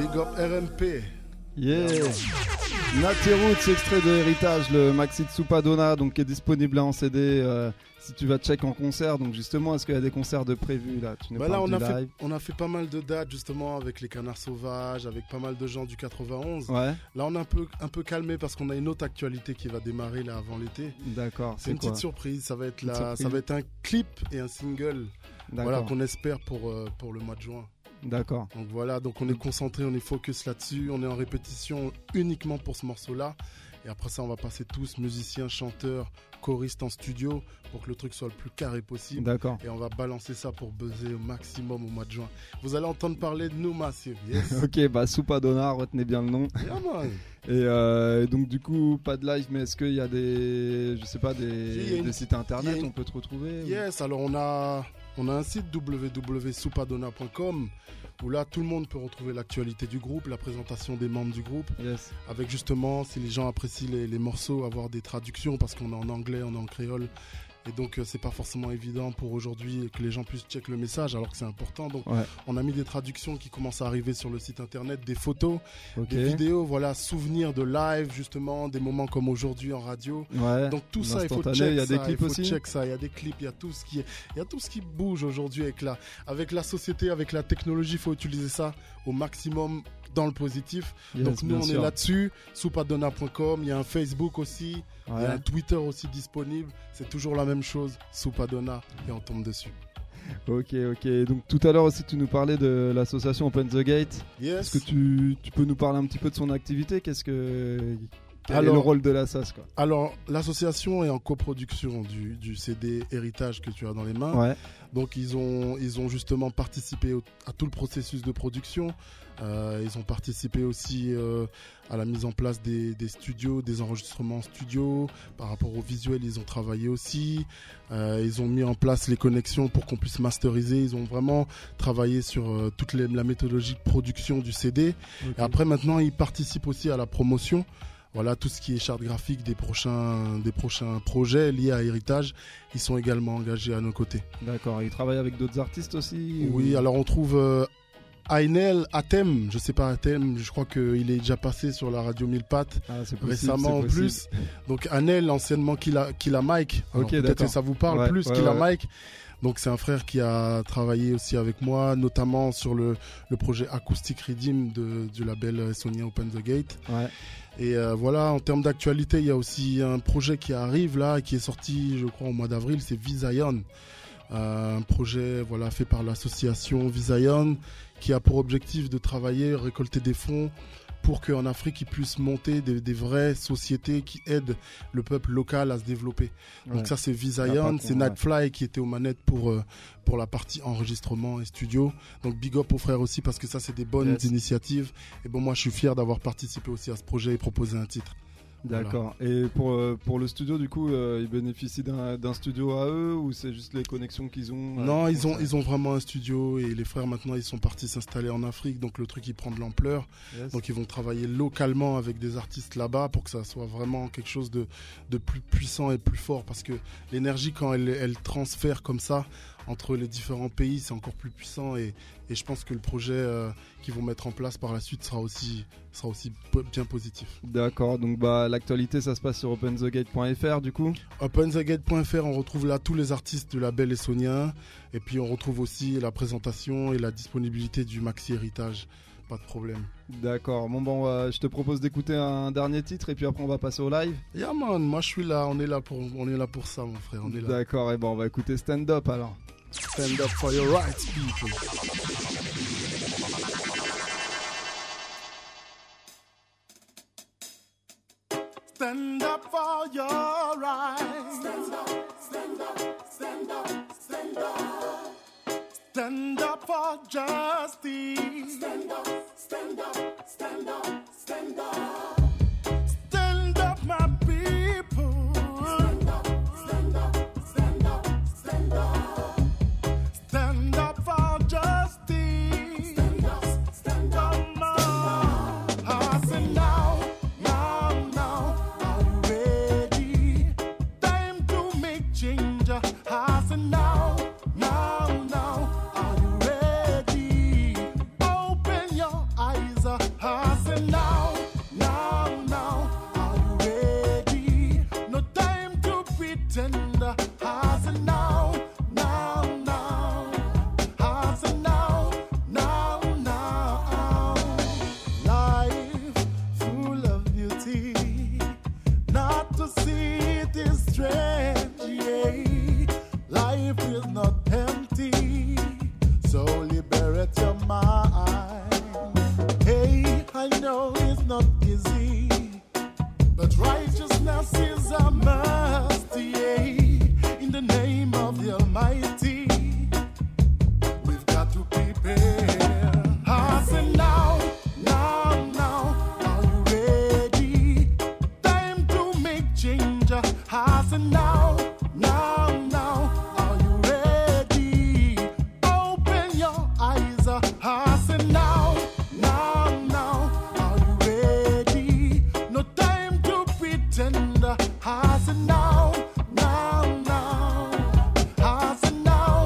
Big up RMP. Yeah. Natty Roots, extrait de Héritage, le maxi de Soupadonna, donc qui est disponible là en CD si tu vas check en concert. Donc justement, est-ce qu'il y a des concerts de prévus là? Là, on a fait pas mal de dates justement avec les Canards Sauvages, avec pas mal de gens du 91. Ouais. Là, on a un peu calmé parce qu'on a une autre actualité qui va démarrer là avant l'été. D'accord. C'est une petite surprise. Ça va être un clip et un single. Voilà, qu'on espère pour le mois de juin. D'accord. Donc voilà, donc on est concentré, on est focus là-dessus, on est en répétition uniquement pour ce morceau-là. Et après ça, on va passer tous, musiciens, chanteurs, choristes en studio, pour que le truc soit le plus carré possible. D'accord. Et on va balancer ça pour buzzer au maximum au mois de juin. Vous allez entendre parler de nous, Massive. Yes. Ok, bah Soupadonna, retenez bien le nom. Yeah, man. Et donc du coup, pas de live, mais est-ce qu'il y a des sites internet on peut te retrouver? Yes, alors on a un site www.soupadonna.com où là tout le monde peut retrouver l'actualité du groupe, la présentation des membres du groupe, avec justement, si les gens apprécient les morceaux, avoir des traductions parce qu'on est en anglais, on est en créole. Et donc c'est pas forcément évident pour aujourd'hui que les gens puissent check le message alors que c'est important. Donc on a mis des traductions qui commencent à arriver sur le site internet, des photos, des vidéos, voilà, souvenirs de live justement, des moments comme aujourd'hui en radio. Donc tout ça il faut check. Il y a des clips aussi. Check ça, il y a des clips, il y a tout ce qui bouge aujourd'hui avec la société, avec la technologie, il faut utiliser ça au maximum dans le positif. Donc nous on est là-dessus, soupadonna.com, il y a un Facebook aussi, il y a un Twitter aussi disponible, c'est toujours la même chose, Soupadonna, et on tombe dessus. Ok. Donc tout à l'heure aussi tu nous parlais de l'association Open the Gate. Yes. Est-ce que tu peux nous parler un petit peu de son activité? Quel est le rôle de l'assas, quoi? Alors l'association est en coproduction du CD Héritage que tu as dans les mains. Donc ils ont justement participé à tout le processus de production. Ils ont participé aussi à la mise en place des studios, des enregistrements en studio. Par rapport au visuel, ils ont travaillé aussi. Ils ont mis en place les connexions pour qu'on puisse masteriser. Ils ont vraiment travaillé sur toute la méthodologie de production du CD. Et après, maintenant, ils participent aussi à la promotion. Voilà, tout ce qui est charte graphique des prochains projets liés à Héritage, ils sont également engagés à nos côtés. D'accord, ils travaillent avec d'autres artistes aussi? Oui, alors on trouve Ainel Atem, je sais pas Atem, je crois qu'il est déjà passé sur la radio Mille Pattes récemment en plus. Donc Ainel, anciennement Killa Mike, peut-être que ça vous parle plus, Killa Mike. Donc c'est un frère qui a travaillé aussi avec moi, notamment sur le projet Acoustic Redeem du label estonien Open the Gate. Et voilà, en termes d'actualité, il y a aussi un projet qui arrive là, qui est sorti je crois au mois d'avril, c'est Visayon. Un projet fait par l'association Visayon qui a pour objectif de travailler, récolter des fonds pour qu'en Afrique, ils puissent monter des vraies sociétés qui aident le peuple local à se développer. Donc ça, c'est Visayon, c'est Nightfly qui était aux manettes pour la partie enregistrement et studio. Donc big up aux frères aussi parce que ça, c'est des bonnes initiatives. Et bon, moi, je suis fier d'avoir participé aussi à ce projet et proposé un titre. D'accord. Voilà. Et pour le studio, du coup, ils bénéficient d'un studio à eux ou c'est juste les connexions qu'ils ont? Non, ils ont vraiment un studio et les frères maintenant ils sont partis s'installer en Afrique, donc le truc il prend de l'ampleur. Donc ils vont travailler localement avec des artistes là-bas pour que ça soit vraiment quelque chose de plus puissant et plus fort parce que l'énergie quand elle transfère comme ça entre les différents pays, c'est encore plus puissant et je pense que le projet qu'ils vont mettre en place par la suite sera aussi bien positif. D'accord, donc l'actualité ça se passe sur openthegate.fr du coup. Openthegate.fr, on retrouve là tous les artistes du label essonien et puis on retrouve aussi la présentation et la disponibilité du maxi Héritage. Pas de problème. D'accord, je te propose d'écouter un dernier titre et puis après on va passer au live. Yeah man, moi je suis là, on est là pour ça mon frère, on est là. D'accord, et on va écouter Stand Up alors. Stand up for your rights, people. Stand up for your rights. Stand up, stand up, stand up, stand up. Stand up for justice. Stand up, stand up, stand up, stand up. Stand up, my people. Stand up, stand up, stand up, stand up. Stand up for justice. Stand up, stand up, come on. I say now, are you ready? Time to make change. I say now, are you ready? Open your eyes. I know is not easy, but righteousness is a must, yeah. In the name of the Almighty, we've got to prepare. I say now, are you ready? Time to make change. I say now, are you ready? Open your eyes. I say now, are you ready? No time to pretend. I say now. I say now.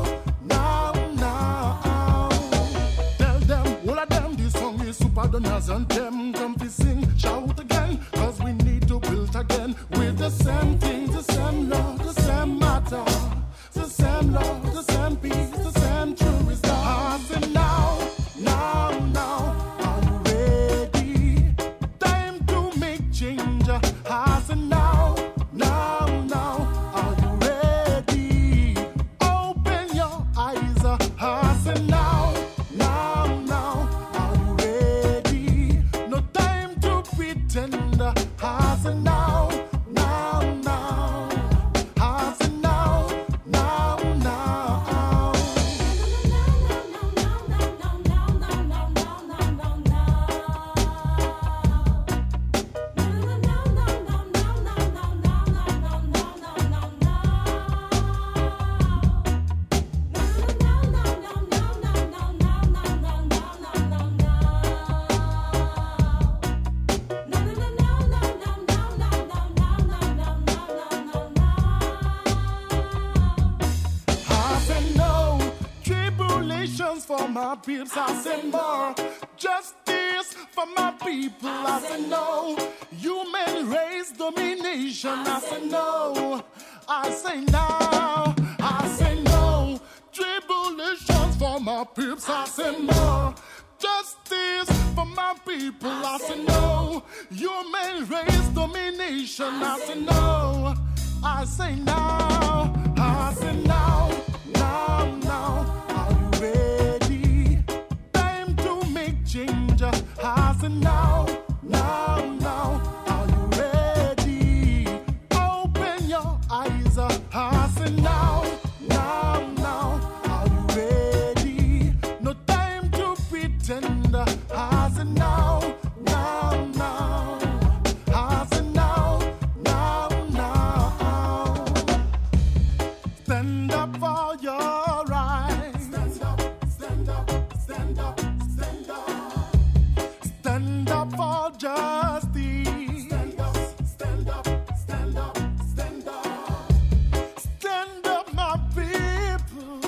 Tell them, all of them, this song is Super Donna's anthem. Come to sing, shout again, cause we need to build again with the same things, the same love, the same matter, the same love, the same peace, the same true wisdom. I say now, are you ready? Time to make change. I say now, are you ready? Open your eyes. I say now, are you ready? No time to pretend. I say now. I say now. For my peeps, I say more justice for my people. I say no human race domination. I say no. I say now. I say no tribulations for my peeps. I say more justice for my people. I say no human race domination. I say no. I say now. I say now. Are you ready? Time to make change. I say now. Are you ready? Open your eyes. I say now. Are you ready? No time to pretend. I say now. I say now. Stand up for your rights. Stand up. Stand up for justice. Stand up. Stand up, my people.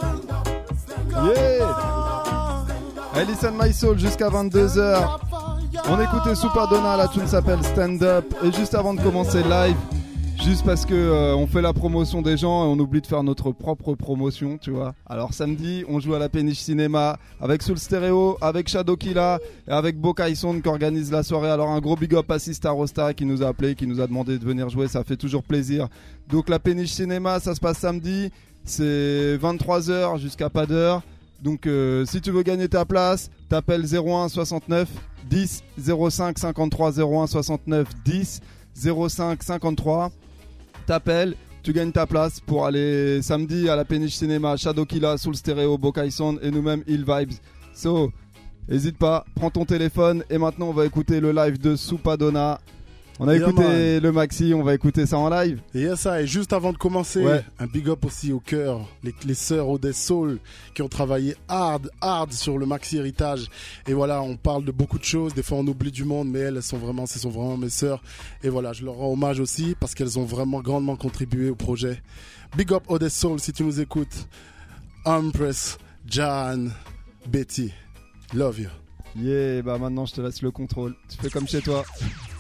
Yeah. Listen My Soul jusqu'à 22h. On écoutait Super Donna, la tune s'appelle Stand Up. Et juste avant de commencer le live, juste parce que on fait la promotion des gens et on oublie de faire notre propre promotion, tu vois. Alors samedi, on joue à la Péniche Cinéma avec Soul Stereo, avec Shadow Killa et avec Bokaïson qui organise la soirée. Alors un gros big up à Sista Rosta qui nous a appelé, qui nous a demandé de venir jouer, ça fait toujours plaisir. Donc la Péniche Cinéma, ça se passe samedi, c'est 23h jusqu'à pas d'heure. Donc si tu veux gagner ta place, t'appelles 01 69 10 05 53 01 69 10 05 53. T'appelles, tu gagnes ta place pour aller samedi à la Péniche Cinéma, Shadow Killa, Soul Stereo, Bokai Sound et nous-mêmes Ill Vibes. So, n'hésite pas, prends ton téléphone et maintenant on va écouter le live de Super Donna. On a écouté le maxi, on va écouter ça en live. Et ça, et juste avant de commencer, un big up aussi au cœur, les sœurs Odess Soul qui ont travaillé hard sur le maxi héritage. Et voilà, on parle de beaucoup de choses, des fois on oublie du monde, mais elles sont vraiment mes sœurs. Et voilà, je leur rends hommage aussi parce qu'elles ont vraiment grandement contribué au projet. Big up Odess Soul si tu nous écoutes. Empress, Jan, Betty, love you. Yeah, bah maintenant je te laisse le contrôle. Tu fais comme chez toi.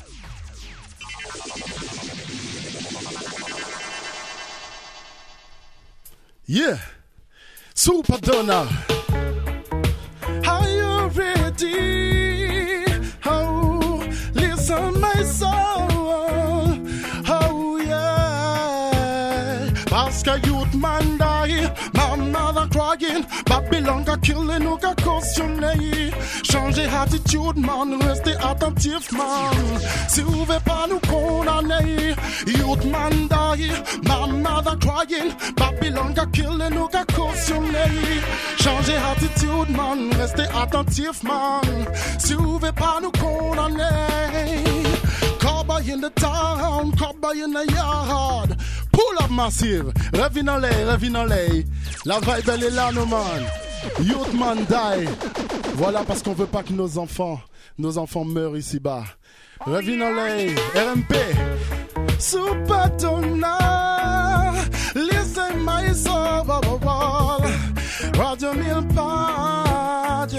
Yeah, Super Donna. Are you ready? Oh, listen my soul. Oh yeah. Parce que youth man die, my mother cry. crying. Babylon got killing, nous got cautionné. Changer attitude, man, restez attentif, man. Si vous voulez pas nous condamner, youth man die, my mother crying. Babylon got killing, nous got cautionné. Changer attitude, man, restez attentif, man. Si vous voulez pas nous condamner. Cowboy in the town, cowboy in the yard. Pull up massive, reviens en l'air. La vibe elle est là, no man. Youth man die. Voilà parce qu'on veut pas que nos enfants meurent ici-bas. Reviens en l'air, RMP. Super Donna, listen my soul, Radio Milpad,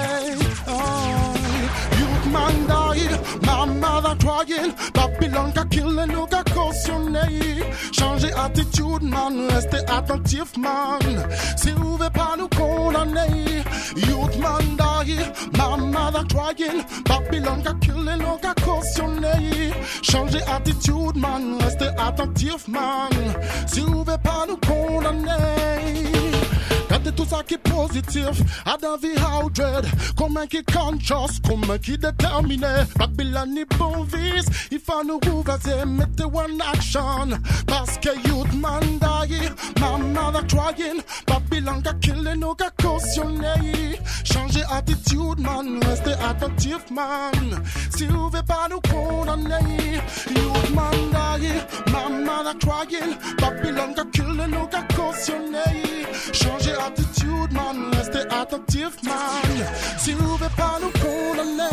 Youth man die, my mother crying. Babylon got killing, nous got cautionné. Changer attitude, man, restez attentif, man. Si vous voulez pas nous condamner, youth man die, my mother crying. Babylon got killing, nous got cautionné. Changer attitude, man, restez attentif, man. Si vous voulez pas nous condamner. Regardez tout ça qui est positif, à dans vie how dread. Comment qui conscious, comment qui déterminé. Babylon ni bon vice, il faut nous bouleverser, mettez one action. Parce que youth man die, my mother trying. Babylon got killing, nous got cautionné. Changer attitude, man, restez attentif, man. Si vous voulez pas nous condamner, youth man die, my mother trying. Babylon got killing, nous got cautionné. Changer attitude, man, restez attentif, man. Si vous voulez pas nous condamner.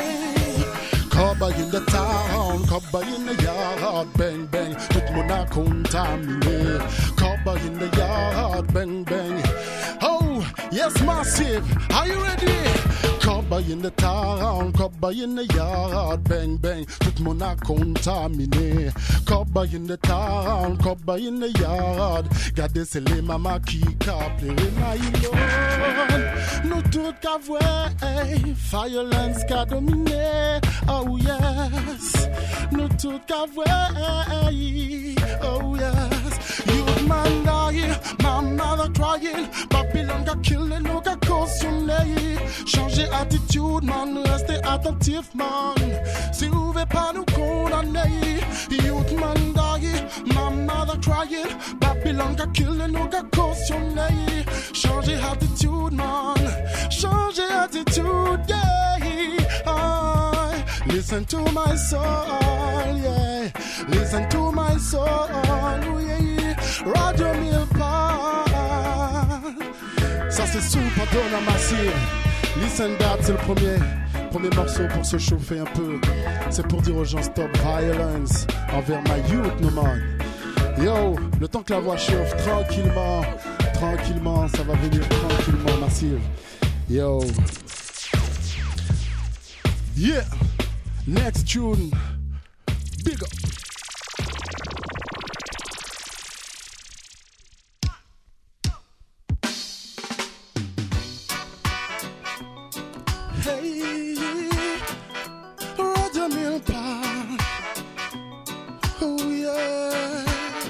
Cowboy in the town, cowboy in the yard, bang bang, tout le monde a contaminé. Cowboy in the yard, bang bang. Oh, yes, massive, are you ready? Cowboy in the town, cowboy in the yard, bang bang, tout le monde a contaminé. Cowboy in the town, cowboy in the yard, gardez c'est les mamas qui capent les maillons. Nous tout qu'à voir, violence qu'a dominé. Oh yes, nous tout qu'à voir, oh yes. Youth man die, my mother crying. Babylon got killing, nous got cautionné. Changer attitude, man, restez attentif, man. Si vous voulez pas nous condamner, youth man die, my mother crying. Babylon got killing, nous got cautionné. Changer attitude, man, changer attitude, yeah. Listen to my soul, yeah. Listen to my soul, yeah. Radio Milpad. Ça c'est Super Donna Massive. Listen that, c'est le premier morceau pour se chauffer un peu. C'est pour dire aux gens stop violence envers my youth, no man. Yo, le temps que la voix chauffe, tranquillement, ça va venir tranquillement, Massive. Yo. Yeah. Next tune, big up. Hey, Radio Milpad. Oh yeah.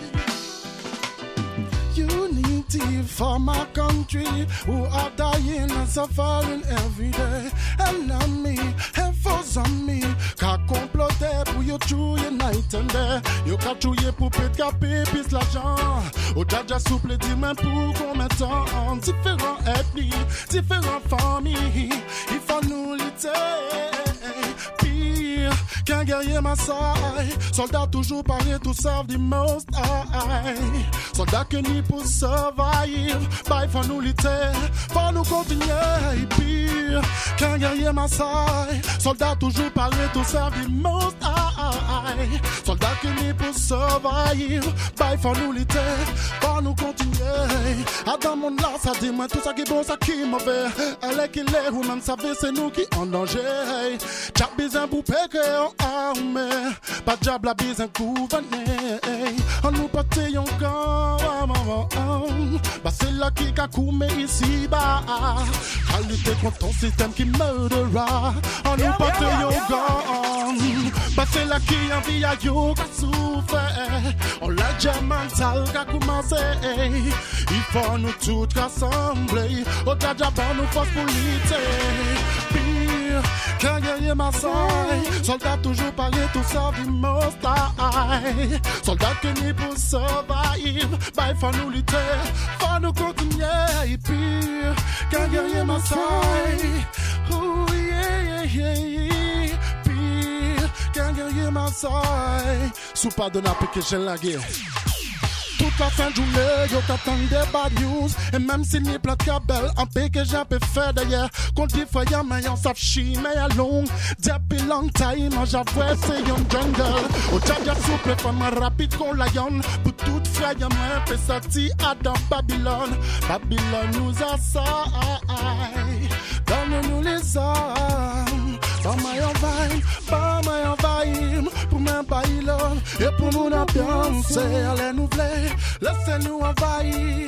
Unity for my country who are dying and suffering every day. And on me, efforts on me. Ka complote pour yo tout unite and there. Yo ka touye pour pète capé pis l'argent. Au dja souple di men pour combien de temps. Différents ethnies, différentes familles. Il faut nous lutter. Pire qu'un guerrier Maasai. Soldats toujours parés, tout savent the most high. Soldats que ni pour survivre. Bah il faut nous lutter, faut nous continuer. Pire qu'un guerrier Maasai. Soldats toujours parés, tout savent the most high. Soldats que ni pour survivre. Bah il faut nous lutter, faut nous continuer. À dans mon là, ça dit moi tout ça qui est bon, ça qui est mauvais. Elle est qu'il est, ou même savez c'est nous qui en danger. Tchap besoin pour péquer en armée. Pas de diable à besoin gouverner. On nous partait en camp. Bah c'est là qui a coumé ici bas. À lutter contre ton système qui meurdera. On nous partait en camp. Parce la qui envie à yo qu'a souffert. On l'a déjà mental qu'a commencé. Il faut nous tous rassembler. Au déjà pas nous force pour lutter. Pire, quand guerrier ma side. Soldat toujours parler tout ça du most high. Soldat que ni pour survivre. Bah faut nous lutter. Faut nous continuer. Pire, quand guerrier ma side. Oh yeah yeah yeah. Pire, quand guerrier ma side. Sous pas de n'a que j'ai la guerre. Toute la fin de journée, yo t'attends des bad news. Et même si ni plate cabelle, en paix que j'ai pu faire d'ailleurs. Quand il faut y mais on s'af chi, mais à long. Depuis long time, j'avoue c'est yon jungle. Au tchadja souple, femme rapide qu'on la yon. Pour toute frère, y'a moins, fait sorti à dans Babylone. Babylone nous assaille. Donne-nous les armes. Pas my envahim, pour m'en bailler et pour mon ambiance, allez nous plaire, laissez-nous envahir.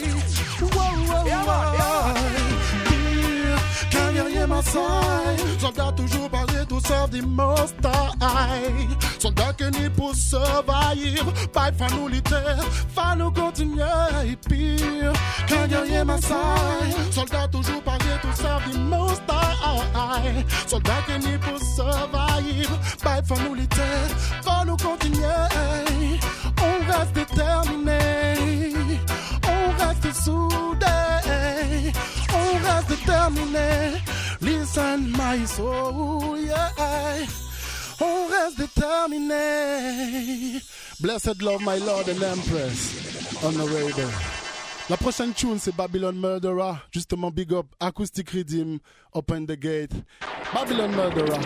Quand guerrier ma side, soldat toujours parler tout sauf des most high. Soldat que ni pour survivre, pas faut nous lutter, faut nous continuer. Et pire, quand guerrier ma side, soldat toujours parler tout sauf des most high. Soldat que ni pour survivre, pas faut nous lutter, faut nous continuer. On reste déterminé, on reste soudé. On reste déterminé. Listen my soul, yeah. On reste déterminé. Blessed love my Lord and Empress. On the radio. La prochaine tune c'est Babylon Murderer. Justement big up Acoustic Rhythm. Open the gate. Babylon Murderer.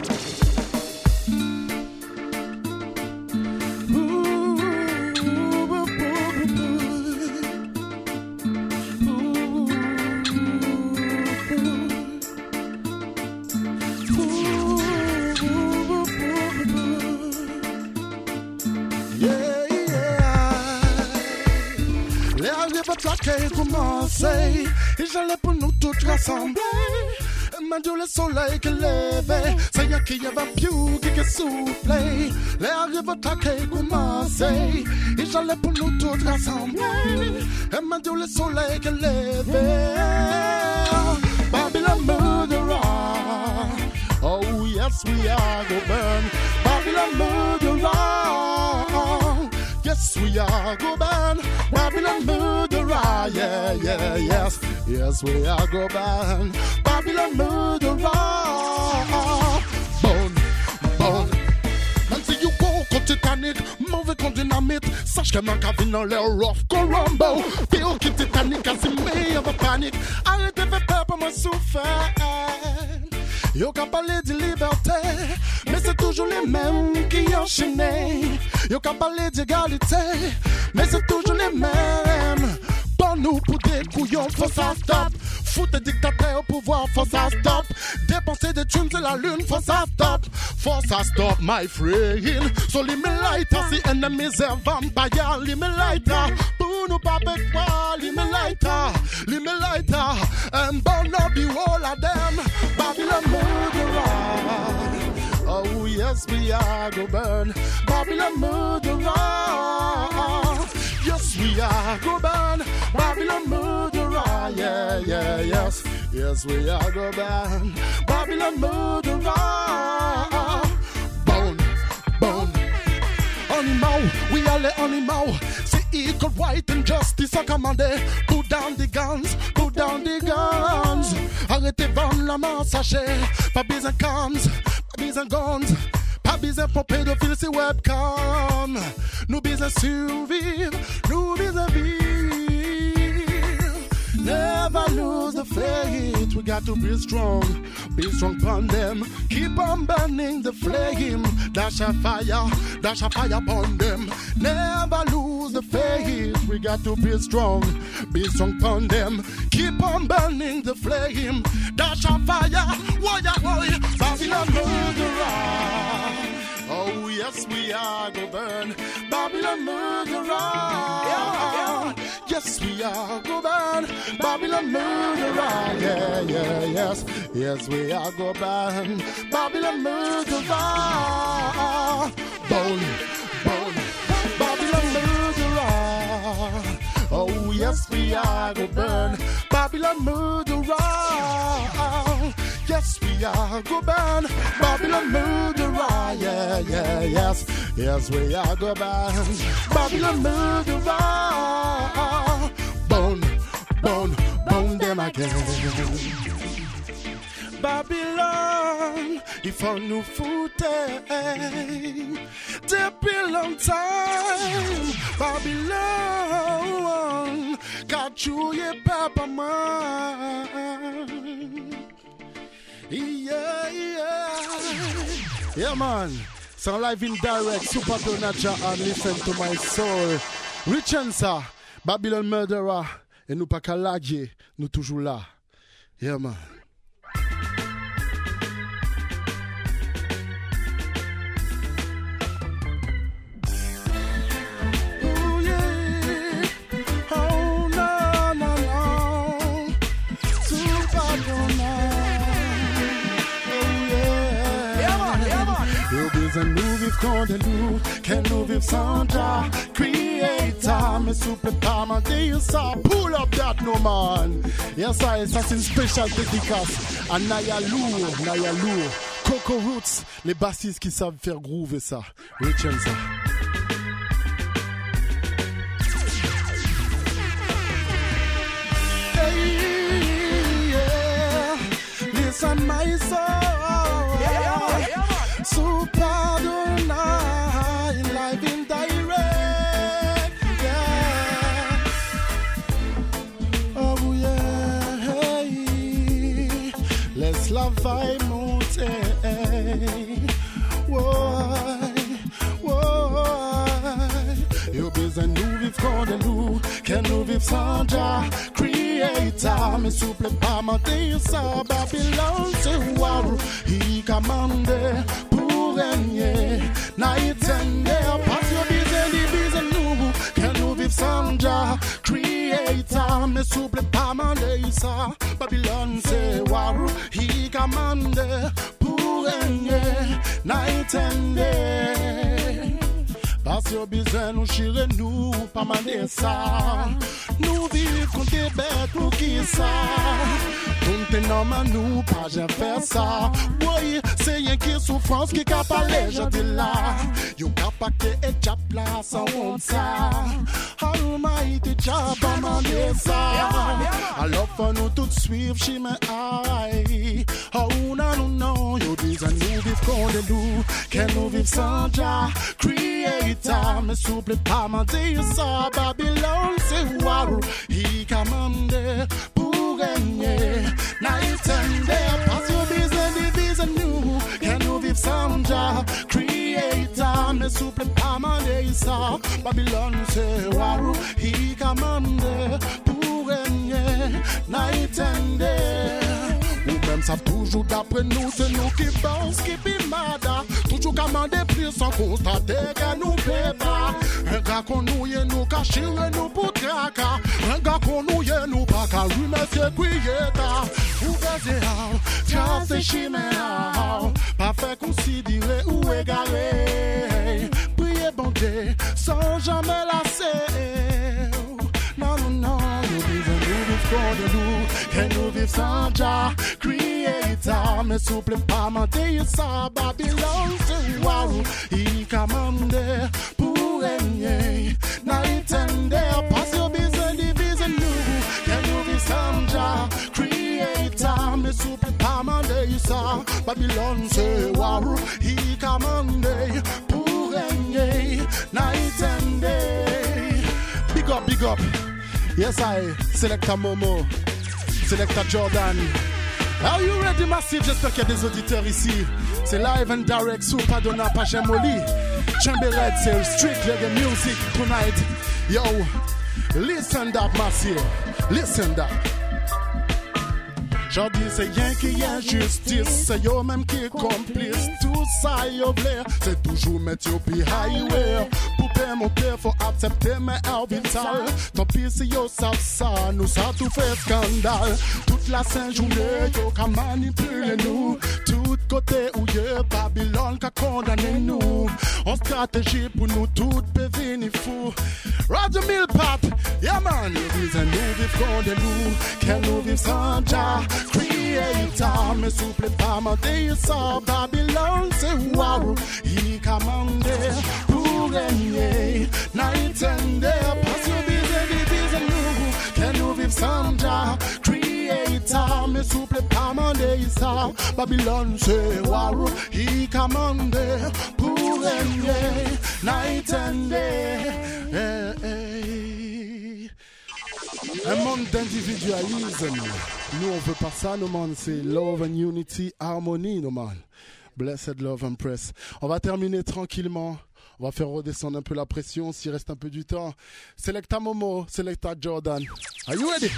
Plaqué commencé, et j'allais pour nous tous rassembler. Maintenant le soleil qui lève, ça y a qui y avait un piou qui soufflé. Les arrives plaqué commencé, et j'allais pour nous tous rassembler. Et maintenant le soleil qui lève. Babylon murderer, oh yes we are go burn. Babylon murderer. Yes, we are go ban Babylon murderer. Yeah, yeah, yes. Yes, we are go ban Babylon murderer. Bon. Même si you go contre Titanic, mauvais contre dynamite. Sache que man ka vin dans l'air rough Colombo. Pire qui Titanic, Casimir en panique. Arrêtez de faire peur pour moi souffrir. Yo ka parler de liberté, mais c'est toujours les mêmes qui enchaînent. Yo ka parler d'égalité, mais c'est toujours les mêmes. Pour nous, pour des couillons, faut ça stop. Foutre des dictateurs au pouvoir, faut ça stop. Dépenser des thunes de la lune, faut ça stop. Faut ça stop, my friend. So leave me lighter, si enemies are vampire, leave me lighter. Pour nous pas avec quoi, leave me lighter. Leave me lighter, and burn up the whole of them. Babylon murderer. Oh yes, we are go burn Babylon murderer. Yes, we are go burn Babylon murderer. Yeah, yeah, yes. Yes, we are go burn Babylon murderer. Bone. Animal, we are the animal. C'est equal right and justice à commander. Put down the guns, put down the guns. Arrêtez vendre la main sachet. Pas besoin de cams, pas besoin de guns. Pas besoin pour pédophile, c'est webcam. Nous besoin survivre, nous besoin vivre. Never lose the faith, we got to be strong upon them. Keep on burning the flame, dash a fire upon them. Never lose the faith, we got to be strong upon them. Keep on burning the flame, dash a fire, warrior, Babylon murderer. Oh yes, we are go burn Babylon murderer. Yes, we are go burn Babylon murderer. Yeah, yeah, yes. Yes, we are go burn Babylon murderer. we are go burn. Babylon murderer. Yes, we are go burn. Babylon murderer. Yeah, yeah, yes. Yes, we are go burn. Babylon murderer. Bone, bone, bone them again. Babylon, if on nous foutait depuis longtemps. Babylon, car tu es papa man. Yeah, yeah. Yeah, man. So live in direct, Super Donaja and listen to my soul. Richensa, Babylon murderer. Et nous pas qu'à l'adjer, nous toujours là. Yeah, man. And nous vivre quand de nous, can nous vivre sans Jah, Creator, mais souple pas mentir ça, pull up that no man. Yes, ça c'est une spéciale dédicace à Naya Lourd, Coco Roots, les bassistes qui savent faire groove et ça, Richensa. Hey, yeah, listen my soul. Super Donai, live in direct, yeah. Oh yeah, hey. Let's love vibe mountain. Why? You besoin nous vivre quand de nous, can nous vivre sans Jah, Creator, mais souple pas mentir ça. Babylon c'est wow, he commandé pour régner, night and day. Pass your busy nous, can nous vivre sans Jah, Creator, mais souple pas mentir ça. Babylon c'est wow, he commandé pour régner, night and day. Parce que besoin nous chirer nous, pas mander ça. Nous vivons contre des bêtes pour qui ça. Tout est normal nous, pas jamais faire ça. Oui, c'est rien qui souffrance qui cap aller, je dis là. You cap et chap là, sans honte ça. Almighty Jah, pas mander ça. Alors faut nous tout suivre, chez mes aïe. Oh non, non, you besoin nous vivre contre nous. Can nous vivre sans Jah, Creator, mais souple pas mentir ça. Babylon c'est wow, he commandé pour régner, night and day. Pass your business nous, can nous vivre sans Jah, Creator, mais souple pas mentir ça. Babylon c'est wow, he commandé pour régner, night and day. Ou même savent toujours d'après nous, c'est nous qui pensons, qui bimada. Toujours commander plus sans constater que nous paie pas. Un gars qu'on nous y est, nous cacher nous pour traca. Un gars qu'on nous y est, nous pas qu'à lui, mais c'est quieta. Ou basé à, c'est chimère. Pas fait considérer ou égarer. Priez bon Dieu, sans jamais lasser. Non, non, non, nous vivons de nous, que nous vivons sans Jah, Creator, mais souple pas mentir ça. Babylon c'est wow, il commande pour régner, night and day. Pass your business, divise nous, que nous vivons sans Jah, Creator, mais souple pas mentir ça. Babylon c'est wow, il commande pour régner, night and day. Big up, big up. Yes, I Selecta Momo, Selecta Jordan. Are you ready, Massive? J'espère qu'il y a des auditeurs ici. C'est live and direct, Super Donna, Pacha Molly. Chamberlain, c'est Strict Reggae Music tonight. Yo, listen that, Massive. Listen that. J'en dis c'est rien qui est injustice, c'est yo même qui est complice. Tout ça yo v'lait, c'est toujours mettre yo pi highway. Pour payer mon père, faut accepter mes airs vital. Tant pis si yo savent ça, nous ça tout fait scandale. Toute la Saint-Journée, yo qu'a manipulé nous. Tout côté où y'a Babylone qu'a condamné nous. En stratégie pour nous toutes pévini fou. Radio Milpat, yeah man. Nous disons nous vivons contre nous, qu'elle nous vive sans Jah. Creator, mais souple pas mandé ça. Babylone c'est wow, il commande pour régner. Night and day, parce que disons nous, qu'elle nous vive sans Jah. Creator, mais souple pas mandé ça. Babylone c'est wow, il commande pour régner. Night and day. Hey, hey. Un monde d'individualisme. Nous on veut pas ça, no man. C'est love and unity, harmony, no man. Blessed love and press. On va terminer tranquillement. On va faire redescendre un peu la pression s'il reste un peu du temps. Selecta Momo, Selecta Jordan. Are you ready?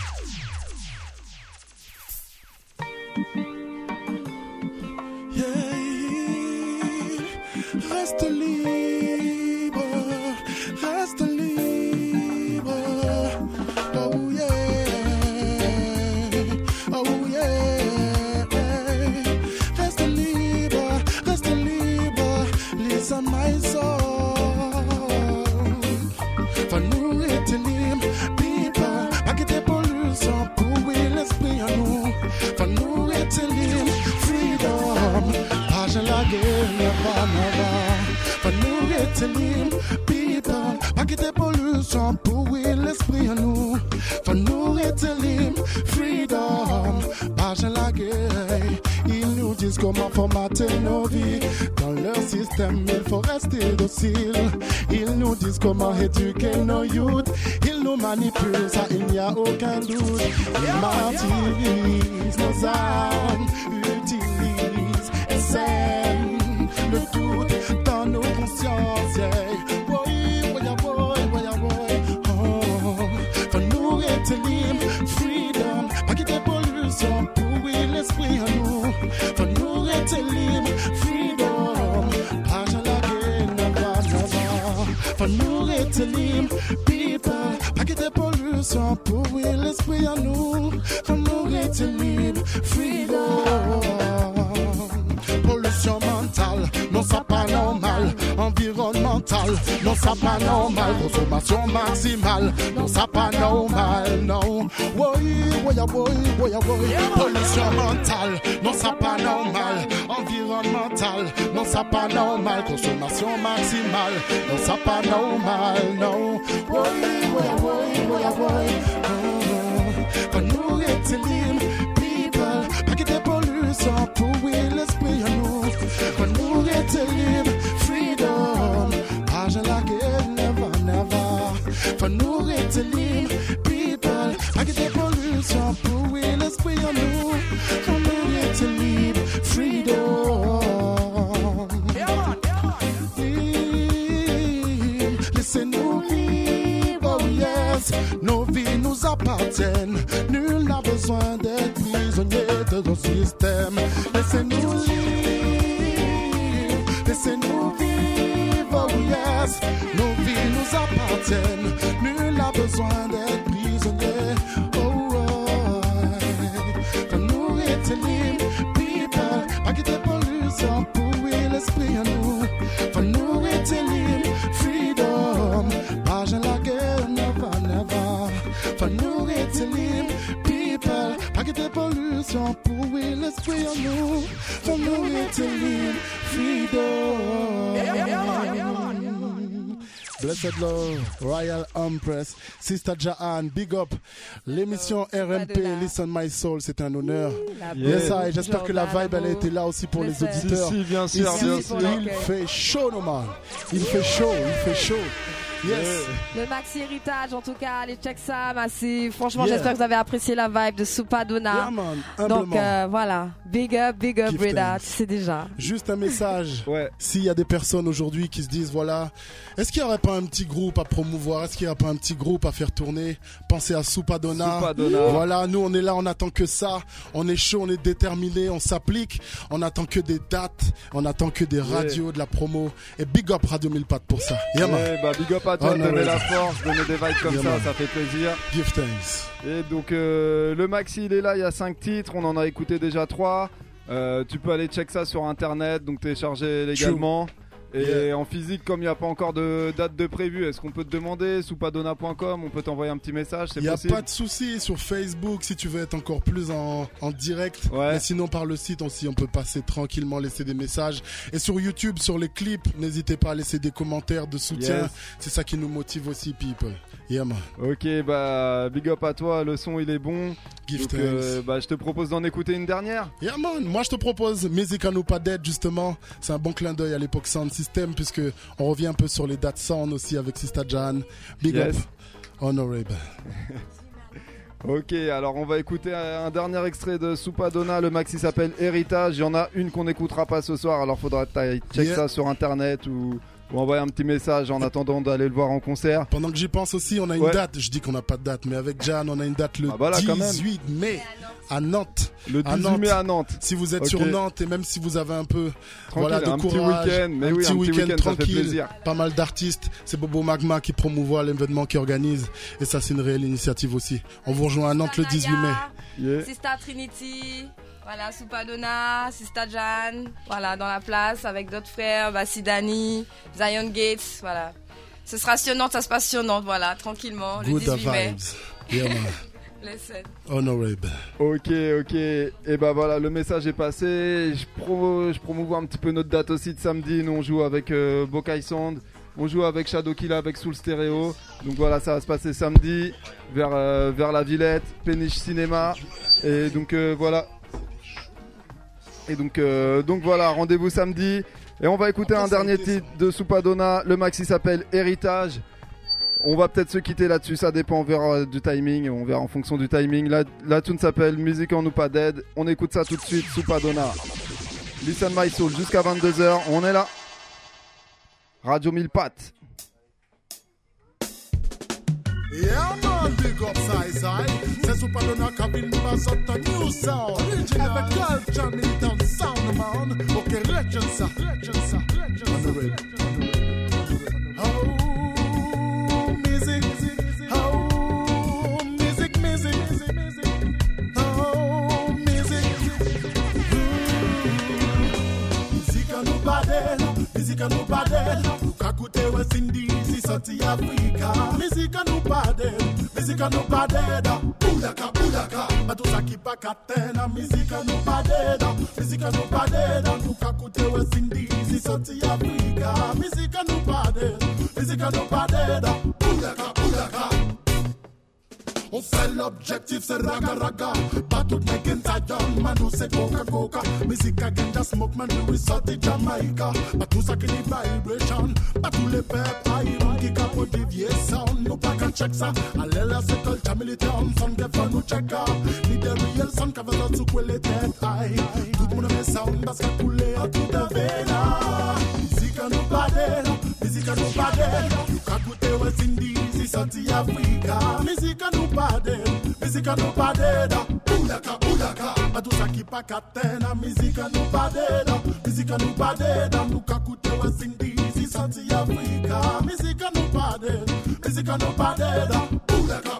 Yeah. Reste libre, reste libre. Oh yeah, oh yeah. Reste libre, listen my soul. For nous être libre, people, pas quitter pollution pour l'esprit à nous. For nous être libre, freedom, page la guerre, never. For nous être libre, people, pas quitter pollution pour l'esprit à nous. For nous être libre, freedom, page la guerre. Ils nous disent comment formater nos vies. Dans leur système, il faut rester docile. Ils nous disent comment éduquer nos youths. Ils nous manipulent, ça il n'y a aucun doute. Ils martyrisent nos âmes, utilisent et sèment le doute dans nos consciences. Yeah. For nous être libre, freedom, pas quitter pollution pour l'esprit à nous. For nous être libre, freedom, pas à la guerre, never. For nous être libre, people, pas quitter pollution pour l'esprit à nous. For nous être libre, freedom. Pollution mentale, non ça pas normal. Environnemental, non ça pas normal. Consommation maximale, non ça pas normal, non. Pollution mentale, non ça pas normal. Environnemental, non ça pas normal. Consommation maximale, non ça pas normal, non. For nous être libre, people, pas quitter pollution pour l'esprit à nous. For nous être libre, freedom, page la guerre, never. For nous être libre, people, pas quitter pollution pour l'esprit à nous. For nous être libre, freedom. Laissez-nous vivre, oh yes. Nos vies nous appartiennent. Nul n'a besoin d'être prisonnier de nos systèmes. Laissez-nous vivre, laissez-nous vivre, oh yes. Nos vies nous appartiennent. Nul n'a besoin d'être prisonnier. Oh, for nous être libre, people, pas quitter pollution pour l'esprit à nous. For nous être libre, freedom, page la guerre, never. For nous être libre, people, pas quitter pollution pour l'esprit à nous. For nous être libre, freedom. Blessed Love, Royal Empress, Sister Jaan, big up. L'émission RMP, Listen My Soul, c'est un honneur. Yes, j'espère que la vibe, elle a été là aussi pour les auditeurs. Si, bien sûr, Ici, bien sûr. il fait chaud, no man. Il fait chaud. Yes. Le Maxi Héritage, en tout cas, allez check ça, Massive. Franchement, Yeah. j'espère que vous avez apprécié la vibe de Supadonna. Yeah, man, Donc humblement. voilà, big up, Give Breda, thanks. tu sais déjà. Juste un message. S'il y a des personnes aujourd'hui qui se disent, voilà, est-ce qu'il n'y aurait pas un petit groupe à promouvoir? Est-ce qu'il n'y a pas un petit groupe à faire tourner? Pensez à Supadonna. Voilà, nous on est là, on attend que ça. On est chaud, on est déterminé, on s'applique. On attend que des dates, on attend que des radios, de la promo. Et big up Radio 1000 Pattes pour ça. Yeah, man. Big up à toi, donner la force, donner des vibes comme ça fait plaisir. Give thanks. Et donc le Maxi il est là, il y a 5 titres, on en a écouté déjà 3. Tu peux aller check ça sur internet, donc télécharger légalement. Et en physique, comme il n'y a pas encore de date de prévu, est-ce qu'on peut te demander supadonna.com, on peut t'envoyer un petit message, c'est possible? Il n'y a pas de souci sur Facebook si tu veux être encore plus en direct. Mais sinon par le site aussi, on peut passer tranquillement, laisser des messages. Et sur YouTube, sur les clips, n'hésitez pas à laisser des commentaires de soutien. Yes. C'est ça qui nous motive aussi, people. Yeah, man. Ok, big up à toi, le son il est bon. Give donc, thanks. je te propose d'en écouter une dernière. Yeah, man. Moi je te propose Music and Pas Dead, justement. C'est un bon clin d'œil à l'époque Sound System, puisque on revient un peu sur les dates sound aussi avec Sista Jan. Big up. Honorable. Ok, alors on va écouter un dernier extrait de Supadonna. Le maxi s'appelle Héritage. Il y en a une qu'on n'écoutera pas ce soir, alors faudra check ça sur internet ou envoyer un petit message en attendant d'aller le voir en concert. Pendant que j'y pense aussi, on a une date. Je dis qu'on n'a pas de date, mais avec Jan, on a une date le 18 mai à Nantes. Le 18 mai à Nantes. Si vous êtes Ok. sur Nantes et même si vous avez un peu Tranquille, de un petit courage, week-end, mais un oui, petit un petit week-end week-end, ça fait tranquille, plaisir. pas mal d'artistes. C'est Bobo Magma qui promouvoit l'événement, qui organise, et ça c'est une réelle initiative aussi. On vous rejoint à Nantes le 18 mai. Sista Trinity, voilà, Supadonna, Sista Jan, voilà, dans la place avec d'autres frères, Sidani, Zion Gates, voilà. Ce sera sur Nantes, ça se passe sur Nantes, voilà, tranquillement, le Good 18 mai. vibes. Yeah, man. Listen. Honorable. Ok. Et voilà, le message est passé. Je promouvois un petit peu notre date aussi de samedi. Nous on joue avec Bokai Sound. On joue avec Shadow Killa, avec Soul Stereo. Donc voilà, ça va se passer samedi vers la Villette, Péniche Cinéma. Et donc voilà. Et donc voilà, rendez-vous samedi. Et on va écouter un dernier titre de Supadonna. Le maxi s'appelle Héritage. On va peut-être se quitter là-dessus, ça dépend, on verra du timing, on verra en fonction du timing. La tune s'appelle Music and Pas Dead. On écoute ça tout de suite, Supadonna. Listen My Soul, jusqu'à 22h, on est là. Radio 1000 Pattes. Yeah, man, big up size eye. C'est Supadonna cabine bass up the new sound. Avec culture militant sound, man. Ok, legend ça. Honorable. Oh, music. Oh, music. Oh, music. Music and Pas Dead. Kakute West Indies, sorti Africa. Music and Pas Dead. Bulaka. Batu saki pakatena. Music and Pas Dead. Kakute West Indies, sorti Africa. Music and Pas Dead. Bulaka. On fait l'objectif, c'est raga. Pas tout le monde Zion, man, nous c'est Coca. Musique à ganja smoke, man, nous sorti Jamaica. Pas tout ça qui est vibration. Pas tous les peuples, aïe, qui capote des vieilles sound. Nous pas qu'à check ça. Allez là, c'est culture militant. Son que faut nous check out. Ni des real son qui veut nous secouer les têtes, aïe. Tout le monde met sound parce qu'à couler à tout de véna. Musique à nous pas dead. You can go to West Indies, sorti Africa. Musique à nous pas dead. Bulaka. Batu saki pakatena. Musique à nous pas dead. Nous can go to West Indies, sorti Africa. Musique à nous pas dead. Bulaka.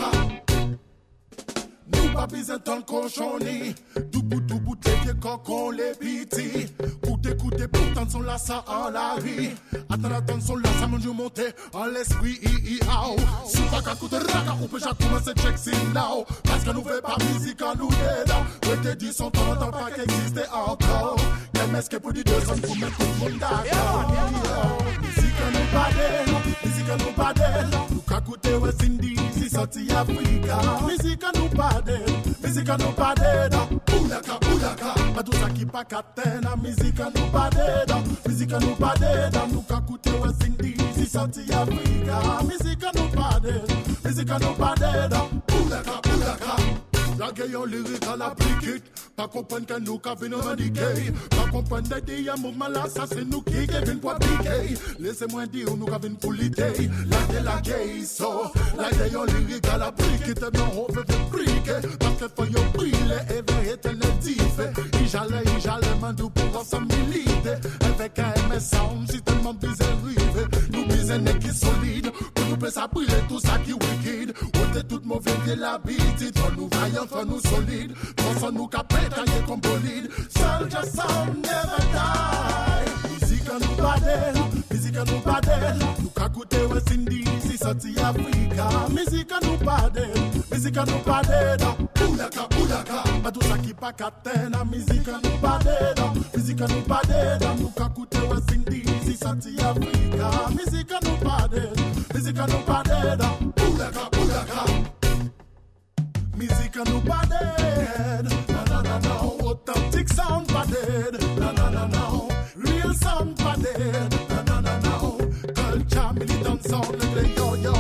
Nous pas besoin de cochonner. Tout bout, les vieux cocons, les petits. Coûtez, pourtant sont là, ça en la vie. Attends, sont là, ça mange monter en l'esprit, Si pas qu'à coûter raga, on peut déjà commencer check in now. Parce que nous fait pas musique à nous dedans. Ouais, t'es dit, son temps pas qu'exister encore. Y'a mesque pour dire 2 ans pour mettre tout le monde d'accord. Musique à nous pas dead. Nous qu'à coûter West Indies. si sorti Africa. Musique à nous pas dead, musique à nous pas dead. Boulaka, boulaka, pas tout ça qui pas qu'atteint. Musique à nous pas dead, musique à nous pas dead. Nous qu'à coûter West Indies, si sorti Africa. Musique à nous pas dead, musique à nous pas dead. Boulaka, boulaka. La gayon lyrique à l'appliquer. Pas comprendre que nous qu'à venir revendiquer. Pas comprendre des diams mouvement là, ça c'est nous qui viennent pour appliquer. Laissez-moi dire nous qu'à venir pour l'idée. La de la gay so. La gayon lyrique à l'appliquer. Tellement on veut faire briquer. Parce que faut y briller et veiller éternel diffé. Il j'allais mandou pour ensemble militer. Avec un MS sound, si tellement bizarre rive. Nous bizarre n'est qui solide. Pour nous peut s'abriller tout ça qui wicked. On est toute mauvaise de l'habitude. Faut nous vaillants, faut nous solides. Faut nous capter, tailler comme bolide. Soldier sound never die. Musique à nous badel, musique à nous badel. Nous qu'à coûter West Indies, si sorti Africa. Musique à nous badel, musique à nous badel. Boulaka, boulaka, pas tout ça qui pas qu'atteint. Musique à nous badel, musique à nous badel. Nous qu'à coûter West Indies, si sorti Africa. Musique à nous badel, musique à nous badel. Boulaka, boulaka. Music and no bad dead. No, no, no, no. Authentic sound bad dead. No, no, no, no. Real sound bad dead. No, no, no, no. Culture militant sound like the yo-yo.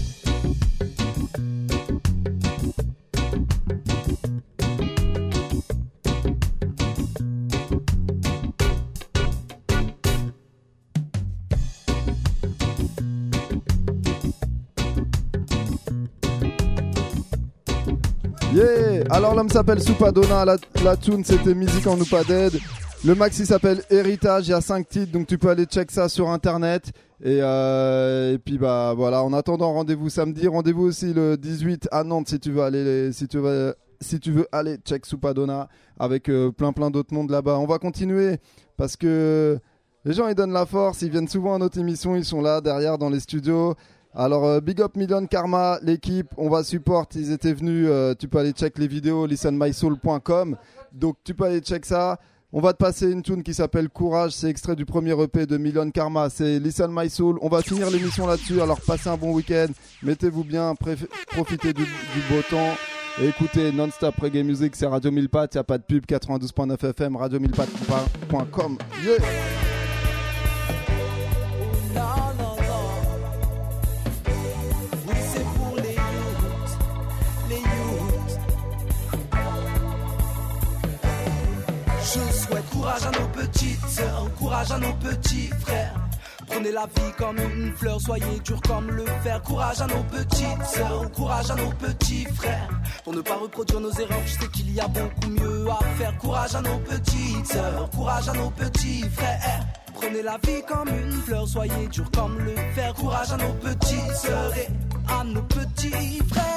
Yeah. Alors l'homme s'appelle Soupadonna, la tune c'était Musique en nous pas dead. Le maxi s'appelle Héritage, il y a 5 titres donc tu peux aller check ça sur internet. Et puis bah voilà, en attendant rendez-vous samedi, rendez-vous aussi le 18 à Nantes si tu veux aller check Soupadonna avec plein d'autres mondes là-bas. On va continuer parce que les gens ils donnent la force, ils viennent souvent à notre émission, ils sont là derrière dans les studios. Alors big up Million Karma, l'équipe, on va support, ils étaient venus, tu peux aller check les vidéos, listenmysoul.com, donc tu peux aller check ça. On va te passer une tune qui s'appelle Courage, c'est extrait du premier EP de Million Karma, c'est Listen My Soul. On va finir l'émission là-dessus, alors passez un bon week-end, mettez-vous bien, profitez du beau temps et écoutez non-stop reggae music, c'est Radio 1000 Pattes, il n'y a pas de pub, 92.9 FM, radio1000pattes.com. Yeah. Je souhaite courage à nos petites sœurs, courage à nos petits frères. Prenez la vie comme une fleur, soyez durs comme le fer. Courage à nos petites sœurs, courage à nos petits frères. Pour ne pas reproduire nos erreurs, je sais qu'il y a beaucoup mieux à faire. Courage à nos petites sœurs, courage à nos petits frères. Prenez la vie comme une fleur, soyez durs comme le fer. Courage à nos petites sœurs et à nos petits frères.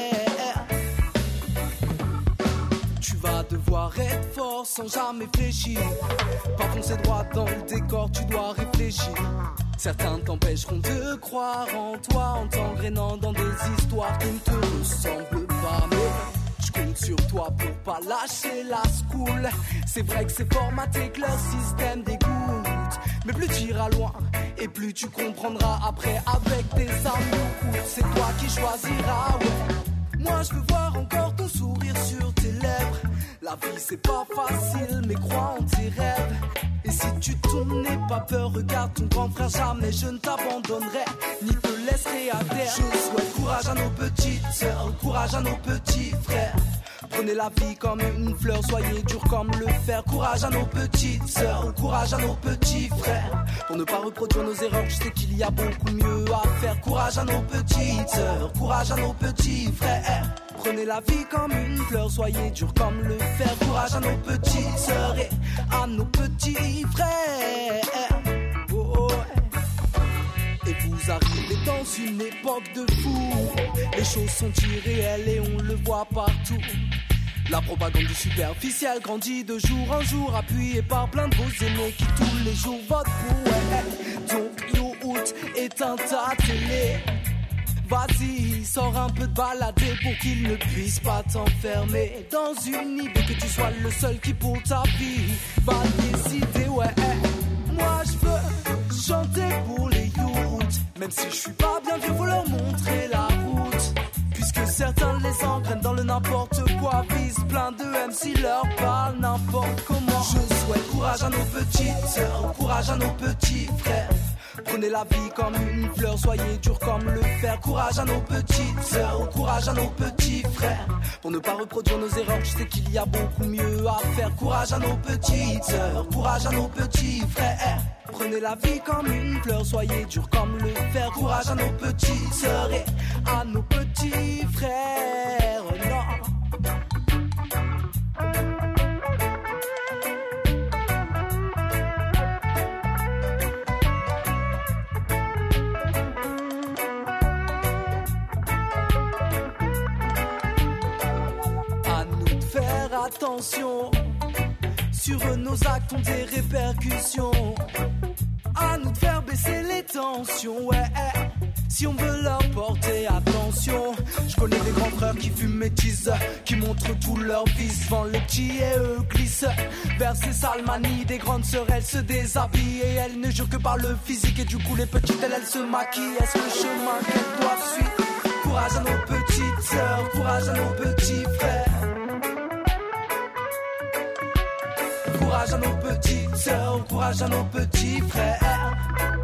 Tu vas devoir être fort sans jamais fléchir. Pas foncer droit dans le décor, tu dois réfléchir. Certains t'empêcheront de croire en toi en t'engrainant dans des histoires qui ne te ressemblent pas. Mais je compte sur toi pour pas lâcher la school. C'est vrai que c'est formaté que leur système dégoûte. Mais plus tu iras loin et plus tu comprendras après avec tes amours. C'est toi qui choisiras, ouais. Moi je veux voir encore ton sourire sur tes lèvres. La vie c'est pas facile mais crois en tes rêves. Et si tu tournes n'aie pas peur, regarde ton grand frère, jamais je ne t'abandonnerai ni te laisserai à terre. Je souhaite courage à nos petites sœurs, courage à nos petits frères. Prenez la vie comme une fleur, soyez durs comme le fer. Courage à nos petites sœurs, courage à nos petits frères. Pour ne pas reproduire nos erreurs, je sais qu'il y a beaucoup mieux à faire. Courage à nos petites sœurs, courage à nos petits frères. Prenez la vie comme une fleur, soyez durs comme le fer. Courage à nos petites sœurs et à nos petits frères. Oh, et vous arrivez dans une époque de fou. Les choses sont irréelles et on le voit partout. La propagande du superficiel grandit de jour en jour, appuyée par plein de vos aînés qui tous les jours votent pour. Ouais. Donc YouOut, éteins ta télé. Vas-y, sors un peu de balader pour qu'il ne puisse pas t'enfermer dans une idée que tu sois le seul qui pour ta vie va décider, ouais. Moi je veux chanter pour les youths, même si je suis pas bien vieux, faut leur montrer la route. n'importe quoi, vise plein de MC, leur parle n'importe comment. Je souhaite courage à nos petites sœurs, courage à nos petits frères. Prenez la vie comme une fleur, soyez durs comme le fer. Courage à nos petites sœurs, courage à nos petits frères. Pour ne pas reproduire nos erreurs, je sais qu'il y a beaucoup mieux à faire. Courage à nos petites sœurs, courage à nos petits frères. Prenez la vie comme une fleur, soyez durs comme le fer. Courage à nos petites sœurs et à nos petits frères. Non. Attention, sur nos actes ont des répercussions. À nous de faire baisser les tensions, ouais. Si on veut leur porter attention. Je connais des grands frères qui fument métis, qui montrent tous leurs vices. Vendent le petit et eux glissent vers ces salmanies. Des grandes sœurs, elles se déshabillent et elles ne jurent que par le physique. Et du coup les petites, elles se maquillent. Est-ce le chemin qu'elles doivent suivre? Courage à nos petites sœurs, courage à nos petits frères. Courage à nos petites sœurs, courage à nos petits frères.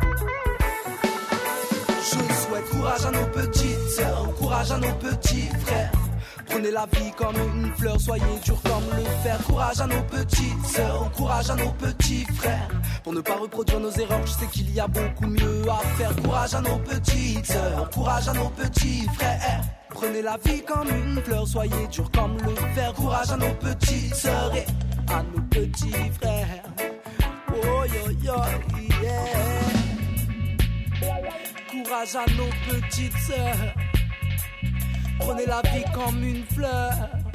Je souhaite courage à nos petites sœurs, courage à nos petits frères. Prenez la vie comme une fleur, soyez durs comme le fer. Courage à nos petites sœurs, courage à nos petits frères. Pour ne pas reproduire nos erreurs, je sais qu'il y a beaucoup mieux à faire. Courage à nos petites sœurs, courage à nos petits frères. Prenez la vie comme une fleur, soyez durs comme le fer. Courage à nos petites sœurs et à nos petits frères. Oh yo yo yeah. Courage à nos petites sœurs. Prenez la vie comme une fleur.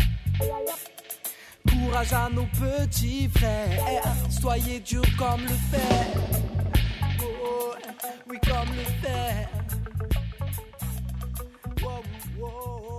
Courage à nos petits frères. Soyez durs comme le fer. Oh, oui comme le fer. Oh, oh, oh.